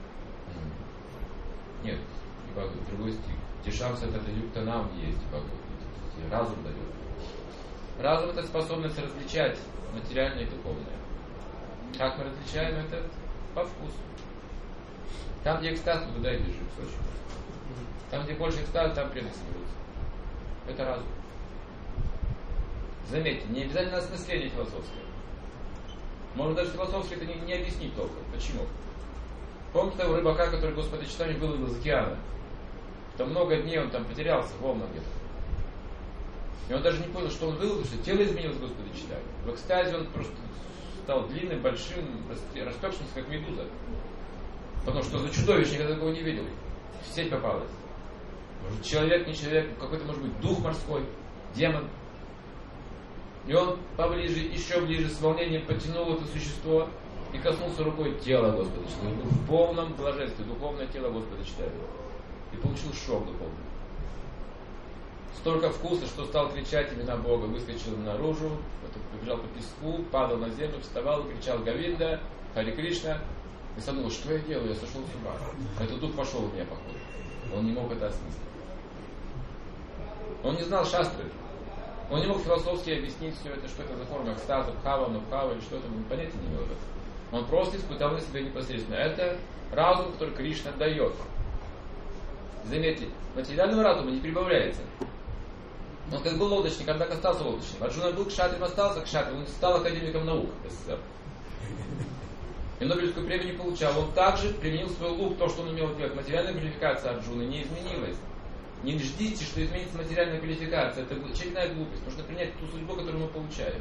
Нет, не Бхагавад, другой стих. Тишам сатата юкта нам есть Бхагавад-гита. Разум дает. Разум — это способность различать материальное и духовное. Как мы различаем это? По вкусу. Там, где экстаз, туда и бежим, в Сочи. Там, где больше экстаза, там преданность соберутся. Это разум. Заметьте, не обязательно осмысление философское. Может, даже философски это не объяснить толком. Почему? Помните того рыбака, который Господа Читания был из океана? Там много дней он там потерялся, в волнах где-то. И он даже не понял, что он выловил, что тело изменилось Господа Читания. В экстазе он просто стал длинным, большим, растекшимся, как медуза. Потому что за чудовище никогда такого не видел. В сеть попалась. Может, человек, не человек, какой-то, может быть, дух морской, демон. И он поближе, еще ближе, с волнением потянул это существо и коснулся рукой тела Господа Читания. В полном блаженстве, духовное тело Господа Читания. И получил шок духовный. Столько вкуса, что стал кричать имена Бога, выскочил наружу, побежал по песку, падал на землю, вставал и кричал Говинда, Хари Кришна. И сам думал, что я делаю, я сошел с ума. Этот дух пошел у меня, походу. Он не мог это осмыслить. Он не знал шастры. Он не мог философски объяснить все это, что это за форма экстаза, бхава, нубхава или что-то, он понятия не имел этого. Он просто испытал на себя непосредственно. Это разум, который Кришна дает. Заметьте, материального разума не прибавляется. Он как был лодочник, он так остался лодочником. Арджуна был кшатрием, остался кшатрием, он стал академиком наук СССР. И Нобелевскую премию не получал. Он также применил свой лук, то, что он умел делать. Материальная квалификация Арджуны не изменилась. Не ждите, что изменится материальная квалификация. Это очередная глупость. Нужно принять ту судьбу, которую мы получаем.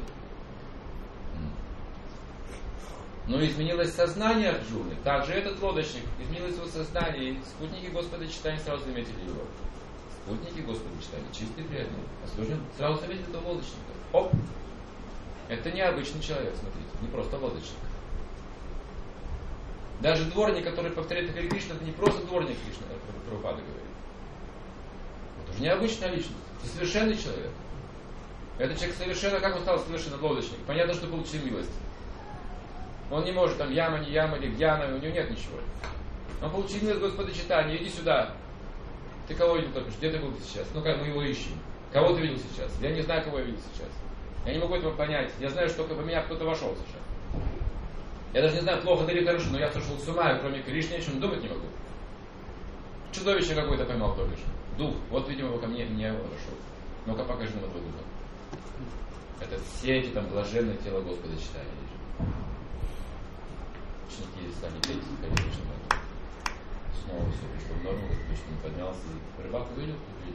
Но изменилось сознание Арджуны. Также этот лодочник, изменилось его сознание. И спутники Господа Читания сразу заметили его. Спутники Господа Читания, чистые преданные. Освобожден, сразу заметили этого лодочника. Оп! Это необычный человек, смотрите. Не просто лодочник. Даже дворник, который повторяет Хари Кришна, это не просто дворник Кришны, как Прабхупада говорит. Это уже необычная личность. Это совершенный человек. Этот человек совершенно, как он стал совершенно лодочник? Понятно, что получил милость. Он не может там яма, не яма, или гьяна, у него нет ничего. Он получил милость Господа Читания, иди сюда. Ты кого видел только что? Где ты был сейчас? Ну-ка, мы его ищем. Кого ты видел сейчас? Я не знаю, кого я видел сейчас. Я не могу этого понять. Я знаю, что в меня кто-то вошел сейчас. Я даже не знаю, плохо или хорошо, но я сошел с ума, и кроме Кришны о чем думать не могу. Чудовище какое-то поймал только что. Дух. Вот, видимо, ко мне вошел. Ну-ка, покажи нам этого духа. Это все эти там блаженные тела Господа Читания. Ученики стали петь, Хари Кришна. Снова все пришло в норму, Кришна поднялся, и рыбак увидел,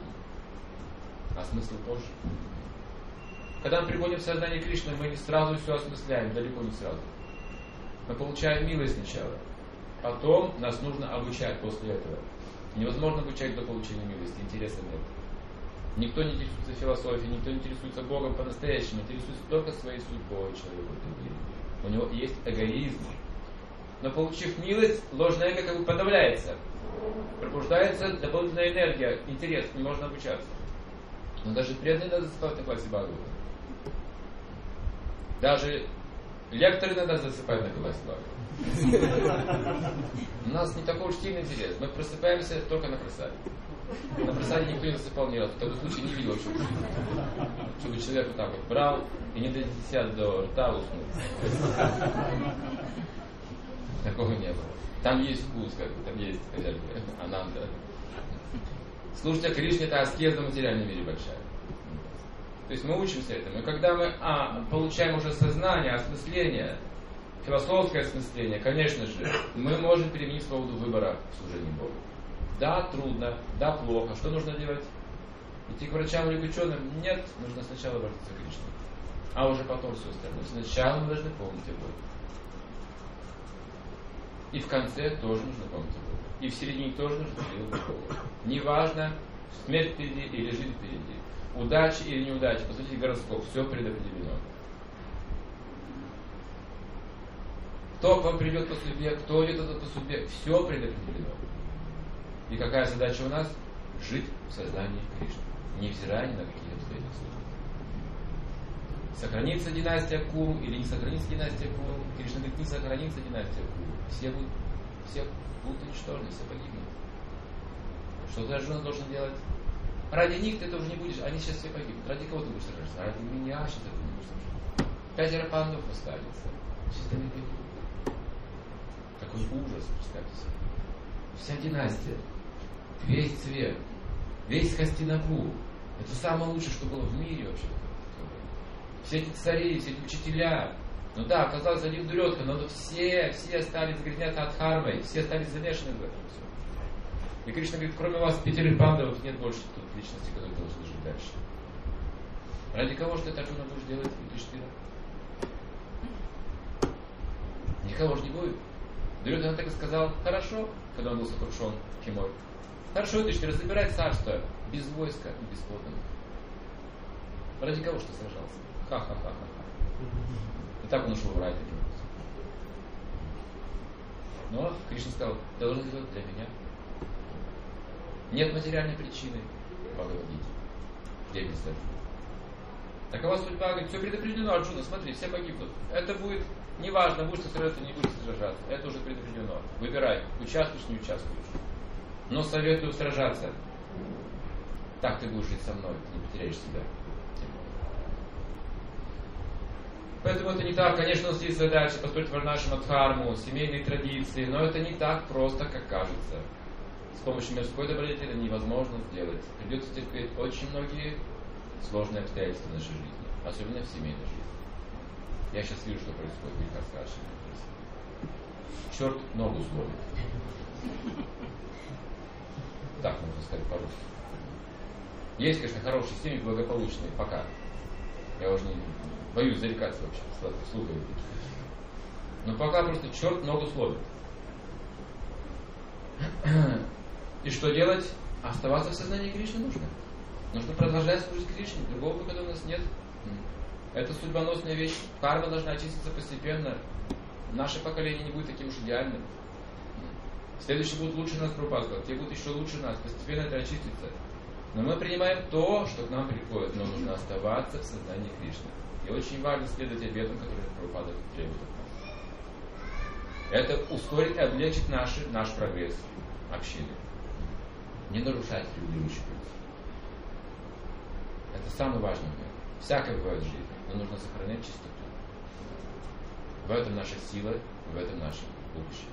а смысл позже. Когда мы приходим в сознание Кришны, мы не сразу все осмысляем, далеко не сразу. Мы получаем милость сначала. Потом нас нужно обучать после этого. Невозможно обучать до получения милости, интереса нет. Никто не интересуется философией, никто не интересуется Богом по-настоящему, интересуется только своей судьбой человека. У него есть эгоизм. Но получив милость, ложное эго как бы подавляется. Пробуждается дополнительная энергия, интерес, не можно обучаться. Но даже преданные надо засыпать на классе Бхагавата. Даже лекторы надо засыпать на классе Бхагавата. У нас не такой уж сильный интерес. Мы просыпаемся только на просаде. На просаде никто не засыпал ни разу. В таком случае не видел, чтобы человек вот так вот брал и не дотяся до рта уснул. Такого не было. Там есть вкус, как бы, там есть ананда. Слушать о Кришне — это аскеза в материальном мире большая. То есть мы учимся этому. И когда мы получаем уже сознание, осмысление, философское осмысление, конечно же, мы можем применить свободу выбора в служении Богу. Да, трудно, да, плохо. Что нужно делать? Идти к врачам или к ученым? Нет, нужно сначала обратиться к Кришне. А уже потом все остальное. Сначала мы должны помнить о Боге. И в конце тоже нужно помнить о Боге. И в середине тоже нужно помнить о Боге. Неважно, смерть впереди или жизнь впереди. Удача или неудача. Посмотрите гороскоп. Все предопределено. Кто к вам придет по судьбе, кто уйдет по судьбе. Все предопределено. И какая задача у нас? Жить в сознании Кришны. Невзирая ни на какие обстоятельства. Сохранится династия Куру или не сохранится династия Куру. Кришна говорит, не сохранится династия Куру. Все будут уничтожены, все погибнут. Что ты, Арджуна, должен делать? Ради них ты это уже не будешь, они сейчас все погибнут. Ради кого ты будешь сражаться? Ради меня сейчас это не будешь сражаться. 5 пандов останется. Сейчас они погибнут. Какой ужас, представьте себе. Вся династия, весь цвет, весь Хастинапур. Это самое лучшее, что было в мире вообще. Все эти цари, все эти учителя. Ну да, оказалось один Дурёдхан, но все стали загрязняться от хармой, все стали замешаны в этом все. И Кришна говорит, кроме вас 5 пандавов нет больше тут личности, которые должны жить дальше. Ради кого же ты, Арджуна, будешь делать Юдхиштхира? Никого же не будет. Дурёдхан так и сказал, хорошо, когда он был сокрушен Химой. Хорошо, Юдхиштхира, забирай царство без войска и без подданных. Ради кого же ты сражался? Ха-ха-ха-ха. И так он ушел в рай таким образом. Но Кришна сказал, ты должен делать для меня. Нет материальной причины Бхагавад-гите. Где без этого? Такова судьба, говорит, все предопределено, Арджуна, смотри, все погибнут. Это будет, неважно, будешь сражаться, не будешь сражаться. Это уже предопределено. Выбирай, участвуешь, не участвуешь. Но советую сражаться. Так ты будешь жить со мной, ты не потеряешь себя. Поэтому это не так. Конечно, у нас есть задача построить варнашрама-дхарму, семейные традиции, но это не так просто, как кажется. С помощью мирской добродетели невозможно сделать. Придется терпеть очень многие сложные обстоятельства в нашей жизни, особенно в семейной жизни. Я сейчас вижу, что происходит в Вильхасрашме. Черт ногу сломит. Так можно сказать по-русски. Есть, конечно, хорошие семьи, благополучные, пока. Я уже не боюсь зарекаться вообще, вслух говорить. Но пока просто черт ногу сломит. И что делать? Оставаться в сознании Кришны нужно. Нужно продолжать служить Кришне. Другого выхода у нас нет. Это судьбоносная вещь. Карма должна очиститься постепенно. Наше поколение не будет таким уж идеальным. Следующие будут лучше нас, Прабхупада сказал. Те будут еще лучше нас. Постепенно это очистится. Но мы принимаем то, что к нам приходит. Но нужно оставаться в сознании Кришны. И очень важно следовать обетам, которые Прабхупада требует от нас. Это ускорит и облегчит наш прогресс общины. Не нарушать регулирующий путь. Это самый важный момент. Всякое бывает в жизни, но нужно сохранять чистоту. В этом наша сила, в этом наше будущее.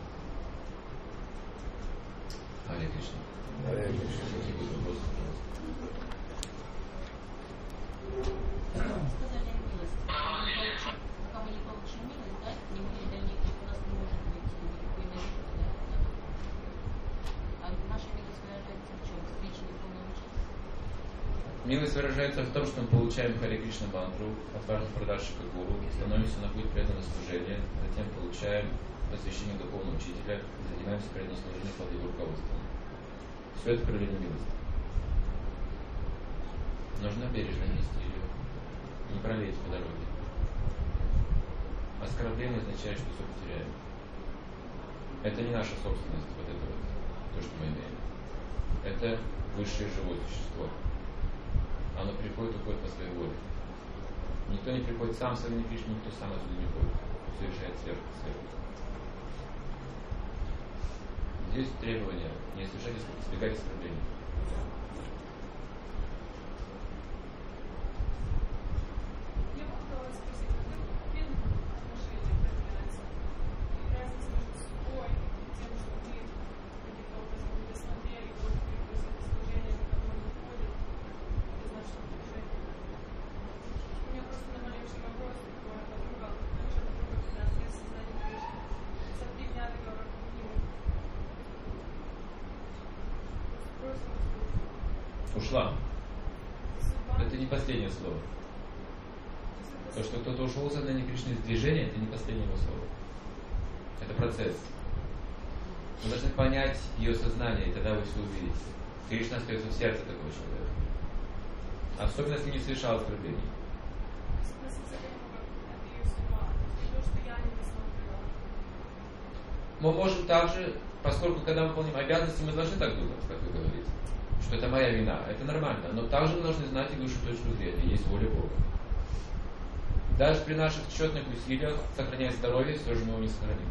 Харе Кришна. Харе Кришна. Какие будут вопросы, пожалуйста? Сказали о милости. Пока мы не получим милость, да, не будет дальнейших, у нас не может быть никакой надежды, да? А наша милость выражается в чем? В вечной полном счастье. Милость выражается в том, что мы получаем Харе Кришна мантру от важных продажшика гуру, становимся на путь преданного служения, затем получаем посвящение духовного учителя, занимаемся преданным служением под его руководством. Все это проявление милости. Нужно бережно нести ее, не пролезть по дороге. Оскорбление означает, что все потеряем. Это не наша собственность, вот это вот, то, что мы имеем. Это высшее живое существо. Оно приходит, уходит по своей воле. Никто не приходит сам с вами не пишет, никто сам отсюда не уходит. Все решает сверху. Здесь требования не совершать, избегать оскорблений. Я могу вас спросить, как преданным отношения проявляются? И разница между судьбой и тем, что мы каким-то образом не досмотрели, вот приходит служение, на которое не входит из нашего служения. У меня просто на малейший вопрос такой подруга, наша подруга 15 лет сознания Кришны, за 3 дня договор не Ушла. Это не последнее слово. То, что кто-то ушел в сознание Кришны из движения, это не последнее его слово. Это процесс. Вы должны понять ее сознание, и тогда вы все увидите. Кришна остается в сердце такого человека. Особенно, если не совершал оскорблений. Мы можем также, поскольку когда мы выполняем обязанности, мы должны так думать, как вы говорите, что это моя вина. Это нормально. Но также мы должны знать и высшую точку зрения. Есть воля Бога. Даже при наших тщетных усилиях сохранять здоровье, все же мы его не сохраним.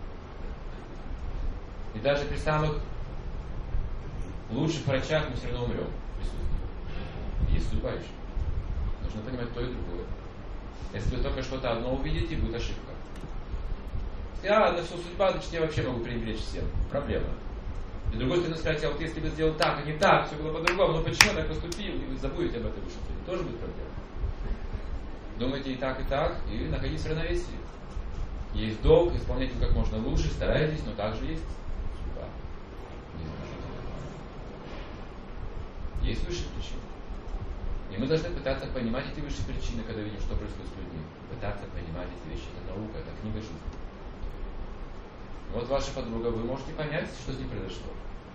И даже при самых лучших врачах мы все равно умрем в присутствии. Есть судьба еще. Нужно понимать то и другое. Если вы только что-то одно увидите, будет ошибка. На все судьба, значит я вообще могу пренебречь всем. Проблема. И с другой стороны сказать, вот если бы сделал так, а не так, все было по-другому, но почему я так поступил, и вы забудете об этой высшей цели, тоже будет проблема. Думайте и так, и находитесь в равновесии. Есть долг, исполняйте как можно лучше, старайтесь, но также есть судьба. Есть высшие причины. И мы должны пытаться понимать эти высшие причины, когда видим, что происходит с людьми. Пытаться понимать эти вещи. Это наука, это книга жизни. Вот ваша подруга, вы можете понять, что с ней произошло.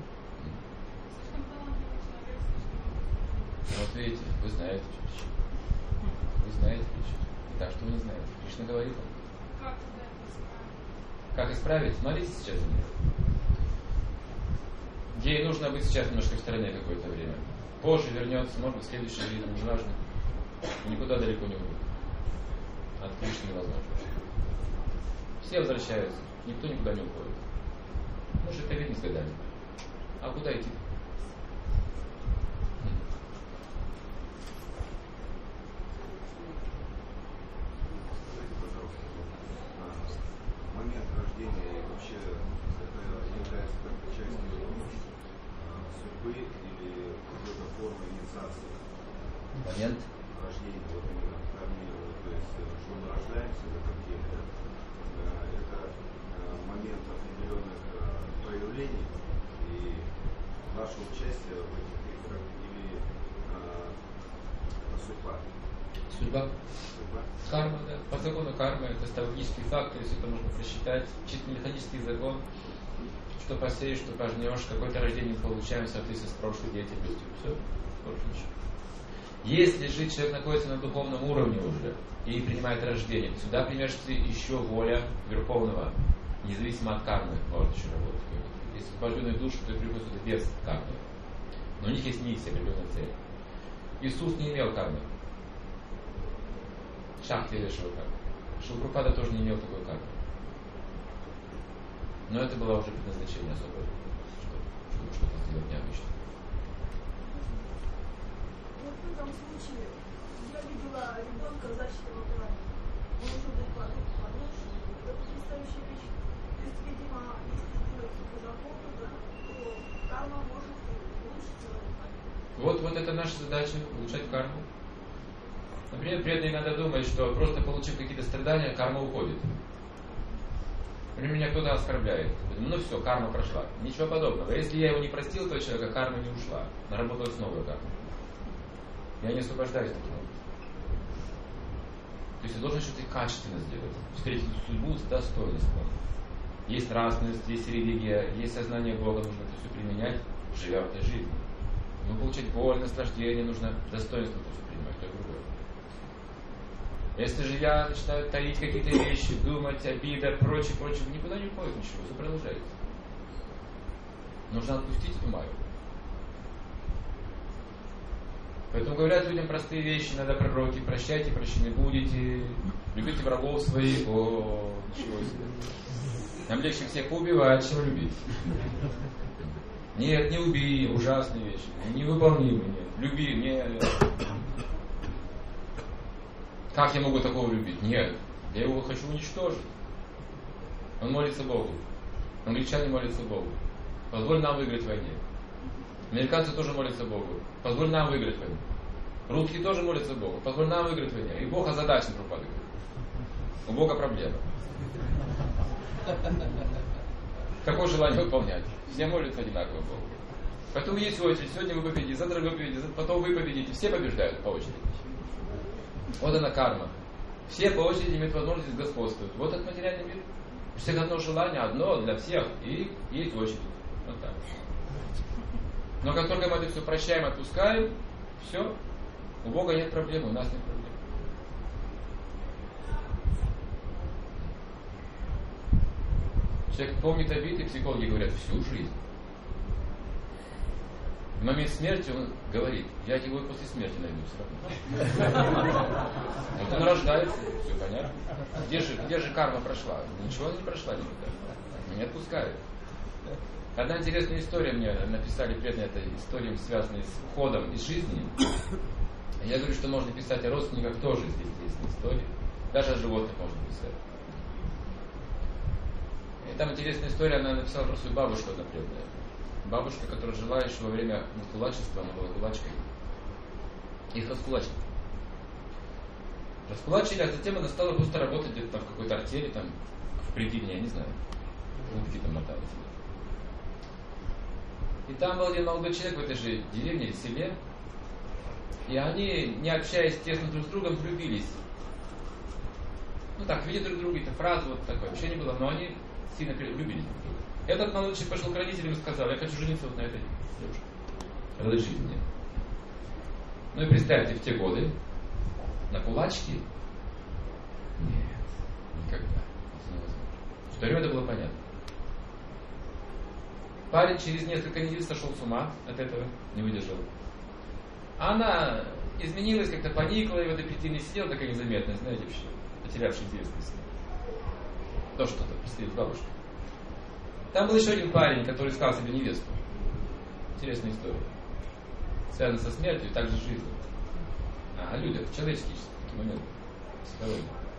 Вот видите, вы знаете причину. Вы знаете причину. Не так, что вы не знаете. Кришна говорит вам. Как исправить? Молитесь сейчас за нее. Ей нужно быть сейчас немножко в стороне какое-то время. Позже вернется, может быть, в следующей жизни, неважно. Никуда далеко не уйдет. От Кришны невозможно. Все возвращаются. Никто никуда не уходит. Может, это видно с годами. А куда идти? Момент рождения вообще это является как частью судьбы или какой-то формы инициации? Момент Рождения, вот именно формирования, то есть что мы рождаемся в этом теле, это момент определенных проявлений и наше участие в этих играх или судьба. Судьба. Карма, да. По закону кармы это астрофизический факт, то есть это можно просчитать. Чисто механический закон, что посеешь, что пожнешь, какое-то рождение получаем в соответствии с прошлой деятельностью. Все, больше ничего. Если же человек находится на духовном уровне уже и принимает рождение, то сюда примешивается еще воля Верховного, независимо от кармы, может еще работать. Если освобожденные души, то приходят сюда без кармы. Но у них есть миссия, определенная цель. Иисус не имел кармы. Шахти решил карму. Шилпрапада тоже не имел такой кармы. Но это было уже предназначение особое, чтобы что-то сделать необычное. В этом случае я видела ребенка в защитном плане. Он уже был подольше. Это потрясающая вещь. То есть, видимо, если сделать по закону, да, то карма может улучшить человека. Вот это наша задача, улучшать карму. Например, преданные иногда думают, что просто получив какие-то страдания, карма уходит. Например, меня кто-то оскорбляет. Ну все, карма прошла. Ничего подобного. Если я его не простил, то человека карма не ушла. Наработалась новая карма. Я не освобождаюсь таким образом. То есть я должен что-то качественно сделать. Встретить судьбу с достоинством. Есть нравственность, есть религия, есть сознание Бога, нужно это все применять, живя в этой жизни. Но получать боль, наслаждение, нужно достоинство это все принимать, то и другое. Если же я начинаю таить какие-то вещи, думать, обида, прочее, никуда не уходит ничего, все продолжается. Нужно отпустить эту майю. Поэтому говорят людям простые вещи, иногда пророки: прощайте, прощены будете, любите врагов своих, ничего себе. Нам легче всех поубивать, чем любить. Нет, не убей, ужасные вещи, невыполнимые, нет. Люби, нет. Как я могу такого любить? Нет, я его хочу уничтожить. Он молится Богу. Англичане молятся Богу. Позволь нам выиграть в войне. Американцы тоже молятся Богу. Позволь нам выиграть в войне. Русские тоже молятся Богу. Позволь нам выиграть в войне. И Бог озадачен, Прабхупада говорит. У Бога проблема. Какое желание выполнять? Все молятся одинаково Богу. Поэтому есть очередь. Сегодня вы победите, завтра вы победите, потом вы победите. Все побеждают по очереди. Вот она карма. Все по очереди имеют возможность господствовать. Вот этот материальный мир. У всех одно желание, одно для всех. И есть очередь. Вот так. Но как только мы это все прощаем, отпускаем, все, у Бога нет проблем, у нас нет проблем. Человек помнит обиды, психологи говорят, всю жизнь. В момент смерти он говорит, я его и после смерти найду все равно. Вот он рождается, все понятно. Где же карма прошла? Ничего не прошла никуда. Не отпускает. Одна интересная история мне написали преданные, это истории, связанные с уходом из жизни. Я говорю, что можно писать о родственниках тоже здесь есть истории. Даже о животных можно писать. И там интересная история, она написала про свою бабушку, одна преданная. Бабушка, которая жила еще во время кулачества, она была кулачкой. Их раскулачили. Раскулачили, а затем она стала просто работать где-то там в какой-то артели, там, в Припине, я не знаю. Утки там моталась. И там был один молодой человек в этой же деревне или селе. И они, не общаясь тесно друг с другом, влюбились. Ну так, видят друг друга, какие-то фразы, вот такое общение было, но они сильно влюбились друг в друга. Этот молодой человек пошел к родителям и сказал, я хочу жениться вот на этой девушке. Разрешите мне. Ну и представьте, в те годы на кулачки? Нет, никогда. Это невозможно. В то время это было понятно. Парень через несколько недель сошел с ума от этого, не выдержал. Она изменилась, как-то поникла, и в этой притине сидела, такая незаметная, знаете, вообще, потерявшая девственность. То что-то, представить бабушка. Там был еще один парень, который искал себе невесту. Интересная история. Связана со смертью и также жизнью. О людях, человеческие такие моменты. Психология.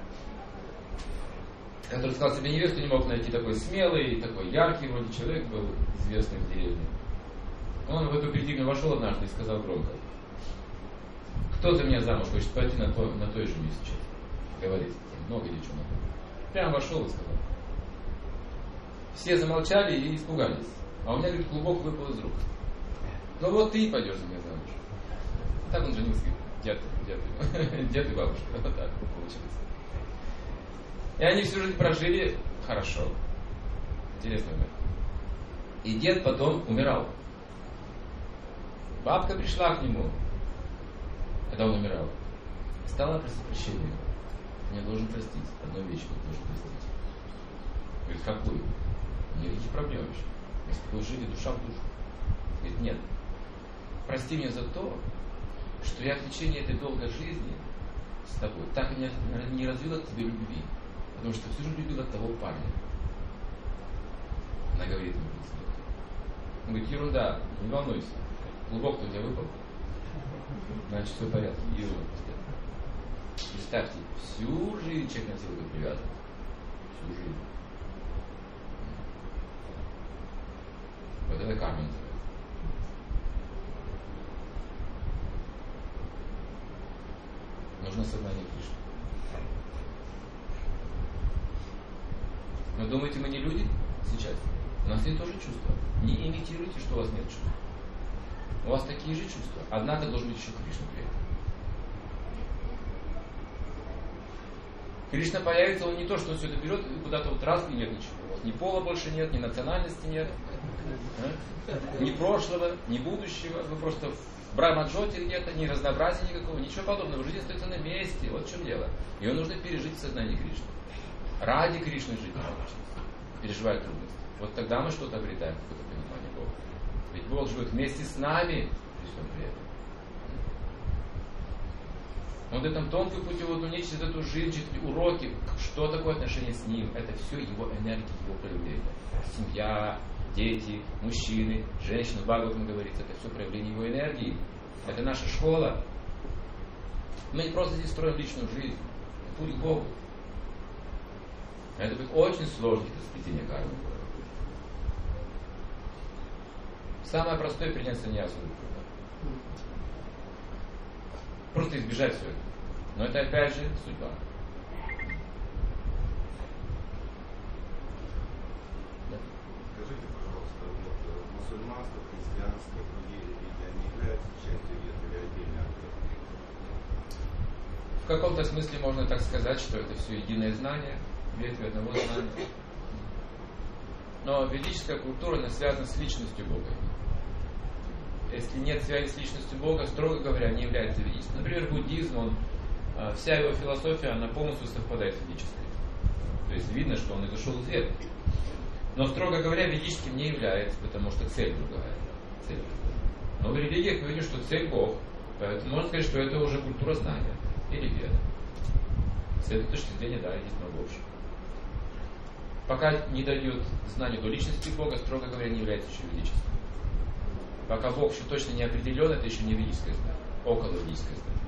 Который искал себе невесту, не мог найти такой смелый, такой яркий вроде человек был, известный в деревне. Он в эту передвигу вошел однажды и сказал громко: кто за меня замуж хочет пойти на той жене сейчас? Говорит, много девчонок. Прямо вошел и сказал. Все замолчали и испугались. А у меня, говорит, клубок выпал из рук. Ну вот ты и пойдешь за меня замуж. Так он женился. Дед и бабушка. Вот так получилось. И они всю жизнь прожили хорошо. Интересный момент. И дед потом умирал. Бабка пришла к нему, когда он умирал. Стала просить прощения. Мне должен простить. Одну вещь не должен простить. Говорит, какую? Никаких проблем вообще. Если вы жили душа в душу. Говорит, нет. Прости меня за то, что я в течение этой долгой жизни с тобой так и не развила к тебе любви. Потому что всю жизнь любила того парня. Она говорит ему, он говорит, ерунда, не волнуйся. Клубок-то у тебя выпал. Значит, все в порядке. Ерунда. Представьте, всю жизнь человек на себя привязан. Всю жизнь. Вот это карма называется. Нужно сознание Кришны. Но думаете, мы не люди сейчас? У нас есть тоже чувства. Не имитируйте, что у вас нет чувств. У вас такие же чувства. Однако должен быть еще Кришна при этом. Кришна появится, он не то, что он все это берет и куда-то вот раз и нет ничего. У вас ни пола больше нет, ни национальности нет, ни прошлого, ни будущего. Вы просто в Брахма-джоте где-то, ни разнообразия никакого, ничего подобного. Жизнь остается на месте. Вот в чем дело. Ее нужно пережить в сознании Кришны. Ради Кришны жить не получится. Переживать трудности. Вот тогда мы что-то обретаем, какое-то понимание Бога. Ведь Бог живет вместе с нами при всем при этом. Он в этом тонком путеводном не через эту жизнь, через эти уроки, что такое отношение с Ним. Это все Его энергия, Его проявление. Семья, дети, мужчины, женщины, в Бхагаватам говорится, это все проявление Его энергии. Это наша школа. Мы не просто здесь строим личную жизнь. Путь к Богу. Это будет очень сложно, это сплетение кармы. Самое простое — принять саньясу. Просто избежать все это. Но это опять же судьба. Скажите, пожалуйста, вот мусульманство, христианство, В каком-то смысле можно так сказать, что это все единое знание, ветвь одного знания. Но ведическая культура, она связана с личностью Бога. Если нет связи с личностью Бога, строго говоря, не является ведическим. Например, буддизм, вся его философия, она полностью совпадает с ведической. То есть видно, что он изошел из Вед. Но, строго говоря, ведическим не является, потому что цель другая. Но в религиях мы видим, что цель Бог. Поэтому можно сказать, что это уже культура знания. Или Веда. С этой точки зрения, да, есть много общего. Пока не дойдет знание до личности Бога, строго говоря, не является еще ведическим. Пока Бог еще точно не определен, это еще не ведическое знание. Около ведическое знание.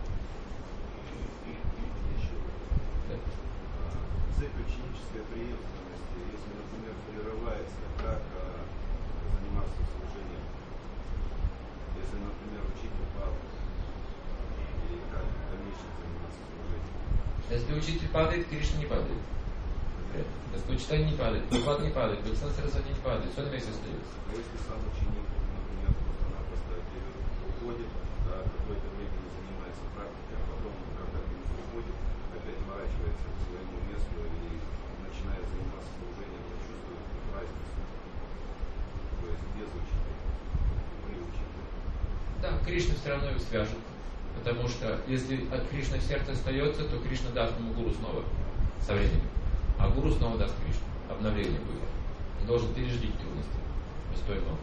Цепь ученической преемственности, если, например, прерывается, как заниматься служением? Если, например, учитель падает, и как в дальнейшем заниматься служением? Если учитель падает, Кришна не падает. Если учитель не падает, Прабхупад не падает, Бхактисиданта Сарасвати не падает, все на месте остается. А если сам ученик, например, просто-напросто уходит, да, какое-то время не занимается практикой, а потом, когда минус уходит, опять ворачивается к своему месту и начинает заниматься служением, но чувствует разницу. То есть без учителя, при учителе. Да, Кришна все равно его свяжет. Потому что если от Кришны в сердце остается, то Кришна даст ему гуру снова со временем. А гуру снова даст Кришну. Обновление будет. Он должен пережить трудности. Не стоит много.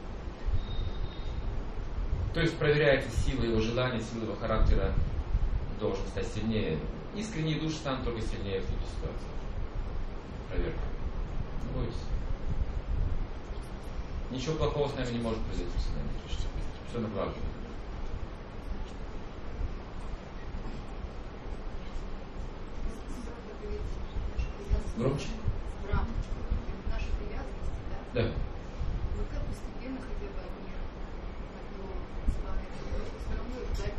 То есть проверяется сила его желания, сила его характера. Должен стать сильнее. Искренние души станут только сильнее в этой ситуации. Проверка. Не бойтесь. Ничего плохого с нами не может произойти в сознании Кришны. Все на благо. Громче? Брахма. Это наша привязанность, да? Да. Вот как постепенно хотя бы от них избавиться? Все равно ждать,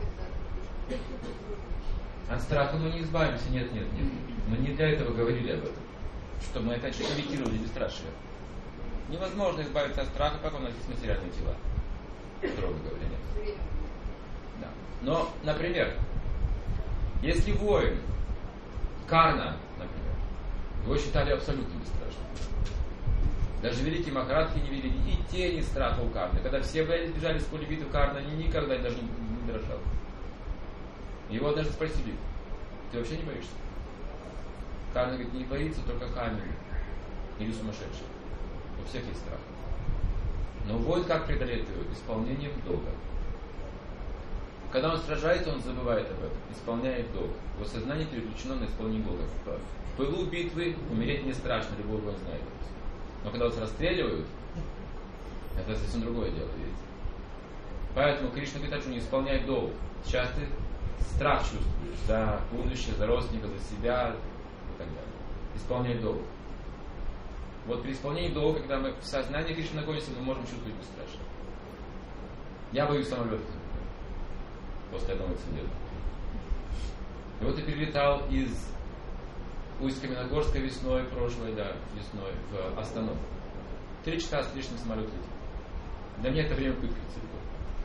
когда От страха мы не избавимся. Нет. Мы не для этого говорили об этом. Что мы опять же имитировали бесстрашие. Невозможно избавиться от страха, пока у нас есть материальные тела. Строго говоря, нет. Да. Но, например, если воин, Карна, например, его считали абсолютно бесстрашным. Даже великие махарадхи не видели и тени страха у Карны. Когда все бежали с поля битвы, Карна никогда даже не дрожал. Его однажды спросили: ты вообще не боишься? Карна говорит: не боится только камень или сумасшедший. У всех есть страх. Но воин как преодолеет его? Исполнением долга. Когда он сражается, он забывает об этом, исполняет долг. Его сознание переключено на исполнение долга. В пылу битвы умереть не страшно, любой воин знает это. Но когда вас расстреливают, это совсем другое дело, видите. Поэтому Кришна говорит: не исполняй долг. Сейчас ты страх чувствуешь за будущее, за родственника, за себя и так далее. Исполняй долг. Вот при исполнении долга, когда мы в сознании Кришны находимся, мы можем чувствовать бесстрашие. Я боюсь самолетов после одного инцидента. И вот я перелетал из Усть-Каменогорска весной, весной в Астану. 3 часа с лишним самолет летел. Для меня это время пытки целиком.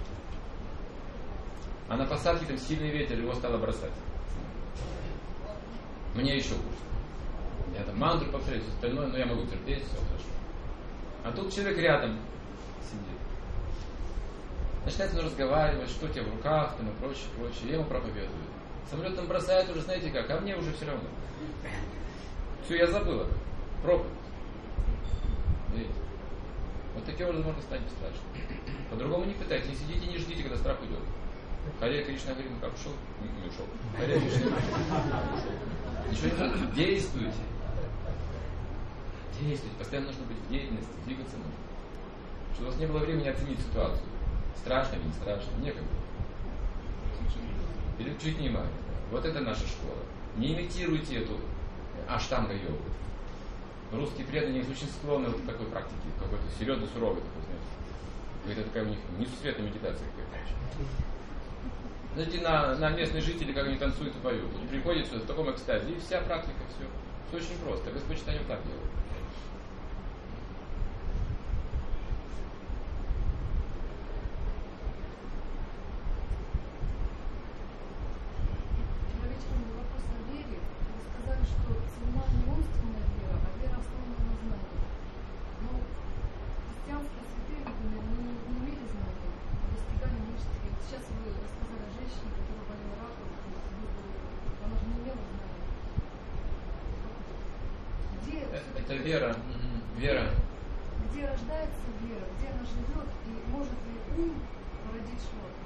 А на посадке там сильный ветер, его стало бросать. Мне еще хуже. Я там мантру повторяю, все остальное, но я могу терпеть, все хорошо. А тут человек рядом сидит. Начинает он разговаривать, что у тебя в руках, там и прочее. Я ему проповедую. Самолет там бросает уже, знаете как, а мне уже все равно. Все, я забыл. Проповедь. Видите? Вот таким образом можно стать бесстрашным. По-другому не пытайтесь, не сидите, не ждите, когда страх уйдет. Харе Кришна говорит: как ушел? Не ушел. Харе Кришна ушел. Ничего не надо. Действуйте. Постоянно нужно быть в деятельности, двигаться нужно. Чтобы у вас не было времени оценить ситуацию. Страшно или не страшно, некогда. Переключить внимание. Вот это наша школа. Не имитируйте эту аштанга-йогу. Русские преданные очень склонны к такой практике, какой-то серьезно суровой такой, знаете. Это такая у них несусветная медитация какая-то. Знаете, на местные жители, как они танцуют и поют. Они приходят сюда в таком экстазе, и вся практика, все. Все очень просто. Господь вот так делает. вечером Это вера. Вера. Где рождается вера, где она живет, и может ли ум породить что-то?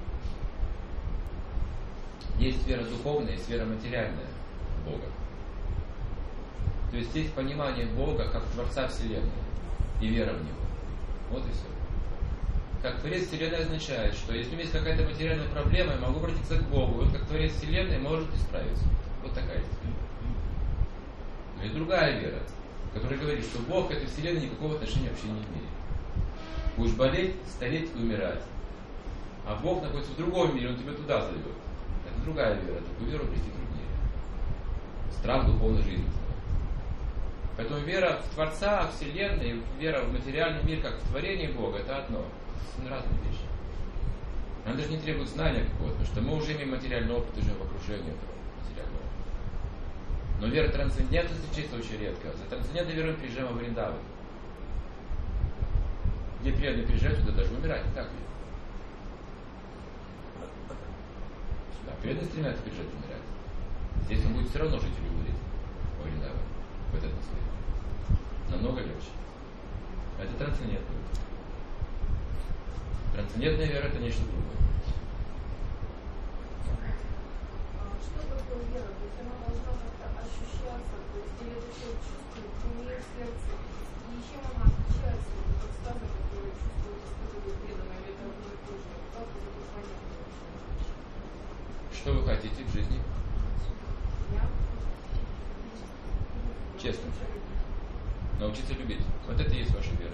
Есть вера духовная, есть вера материальная в Бога. То есть есть понимание Бога как Творца Вселенной и вера в Него. Вот и все. Как Творец Вселенной означает, что если у меня есть какая-то материальная проблема, я могу обратиться к Богу. Вот как Творец Вселенной может исправиться. Вот такая есть. Но есть другая вера, которая говорит, что Бог к этой Вселенной никакого отношения вообще не имеет. Будешь болеть, стареть и умирать. А Бог находится в другом мире, Он тебя туда зовет. Это другая вера, такую веру прийти труднее. Страх духовной жизни. Поэтому вера в Творца, в Вселенной, вера в материальный мир, как в творение Бога, это одно. Это разные вещи. Она даже не требует знания какого-то, потому что мы уже имеем материальный опыт, уже в окружении этого материального опыта. Но вера трансцендентная встречается очень редко. За трансцендентной верой мы приезжаем в Вриндаван. Где преданные приезжают туда даже умирать, не так ли? Да, преданные стремятся приезжать умирать. Здесь он будет все равно жить или умереть во Вриндаване, в этот свет. Намного легче. Это трансцендентная. Трансцендентная вера — это нечто другое. Что такое вера? То есть она должна как-то ощущаться, то есть или это человек чувствует, имеет в сердце, и чем она отличается от экстаза, который чувствует, испытывает преданное, или это одно и то же? Как это понятно? Что вы хотите в жизни? Я? Честно. Научиться любить. Вот это и есть ваша вера.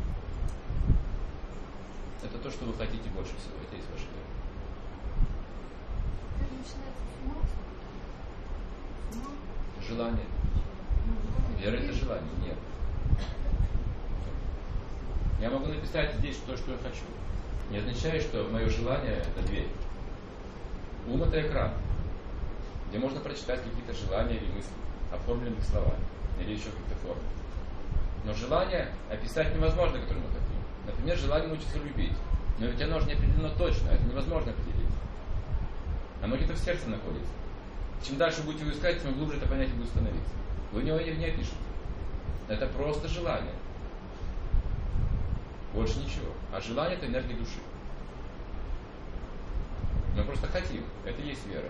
Это то, что вы хотите больше всего. Это и есть ваша вера. Это начинается с ума? С ума? Желание. Вера — это желание. Нет. Я могу написать здесь то, что я хочу. Не означает, что мое желание — это дверь. Ум — это экран, где можно прочитать какие-то желания или мысли, оформленные словами или еще какие-то формы. Но желание описать невозможно, которое мы хотим. Например, желание научиться любить. Но ведь оно же не определено точно, это невозможно определить. Оно где-то в сердце находится. Чем дальше будете его искать, тем глубже это понятие будет становиться. Вы него не опишете. Это просто желание. Больше ничего. А желание — это энергия души. Мы просто хотим. Это и есть вера.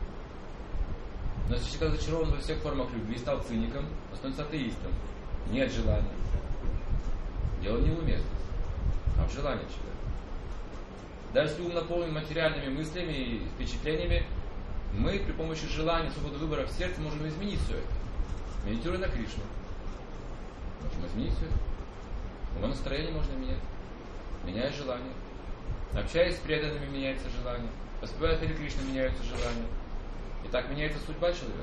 Но если человек зачарован во всех формах любви, стал циником, он становится атеистом. Нет желания. Дело не в уме, а в желании человека. Даже если ум наполнен материальными мыслями и впечатлениями, мы при помощи желания, свободы выбора в сердце можем изменить все это. Медитируя на Кришну. Можем изменить все это. Его настроение можно менять. Меняя желание. Общаясь с преданными, меняется желание. Воспевая Харе Кришну, меняются желания. И так меняется судьба человека.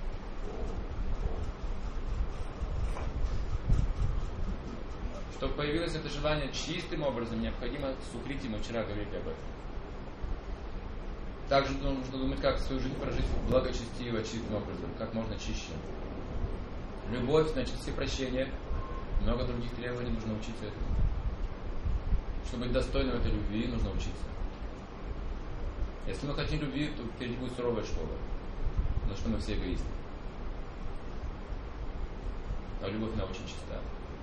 Чтобы появилось это желание чистым образом, необходимо сукрити, мы вчера говорили об этом. Также нужно думать, как свою жизнь прожить благочестиво, чистым образом, как можно чище. Любовь, значит, всепрощение. Много других требований, нужно учиться этому. Чтобы быть достойным этой любви, нужно учиться. Если мы хотим любви, то впереди будет суровая школа. Потому что мы все эгоисты. А любовь, она очень чиста.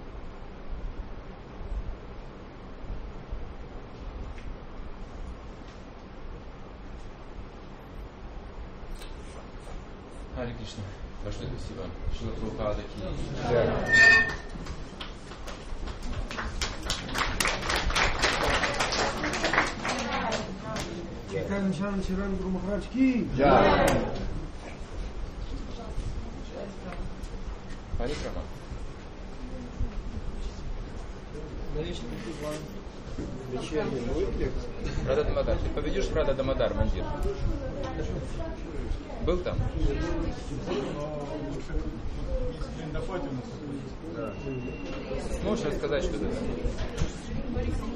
Харе Кришна. Большое спасибо. Шрила Прабхупада Ки. Читаем Чаран Гуру Махарадж Ки. Парикрама. Рада Дамодар. Ты поведешь в Рада Дамодар мандир? Был там? Можешь рассказать, что это?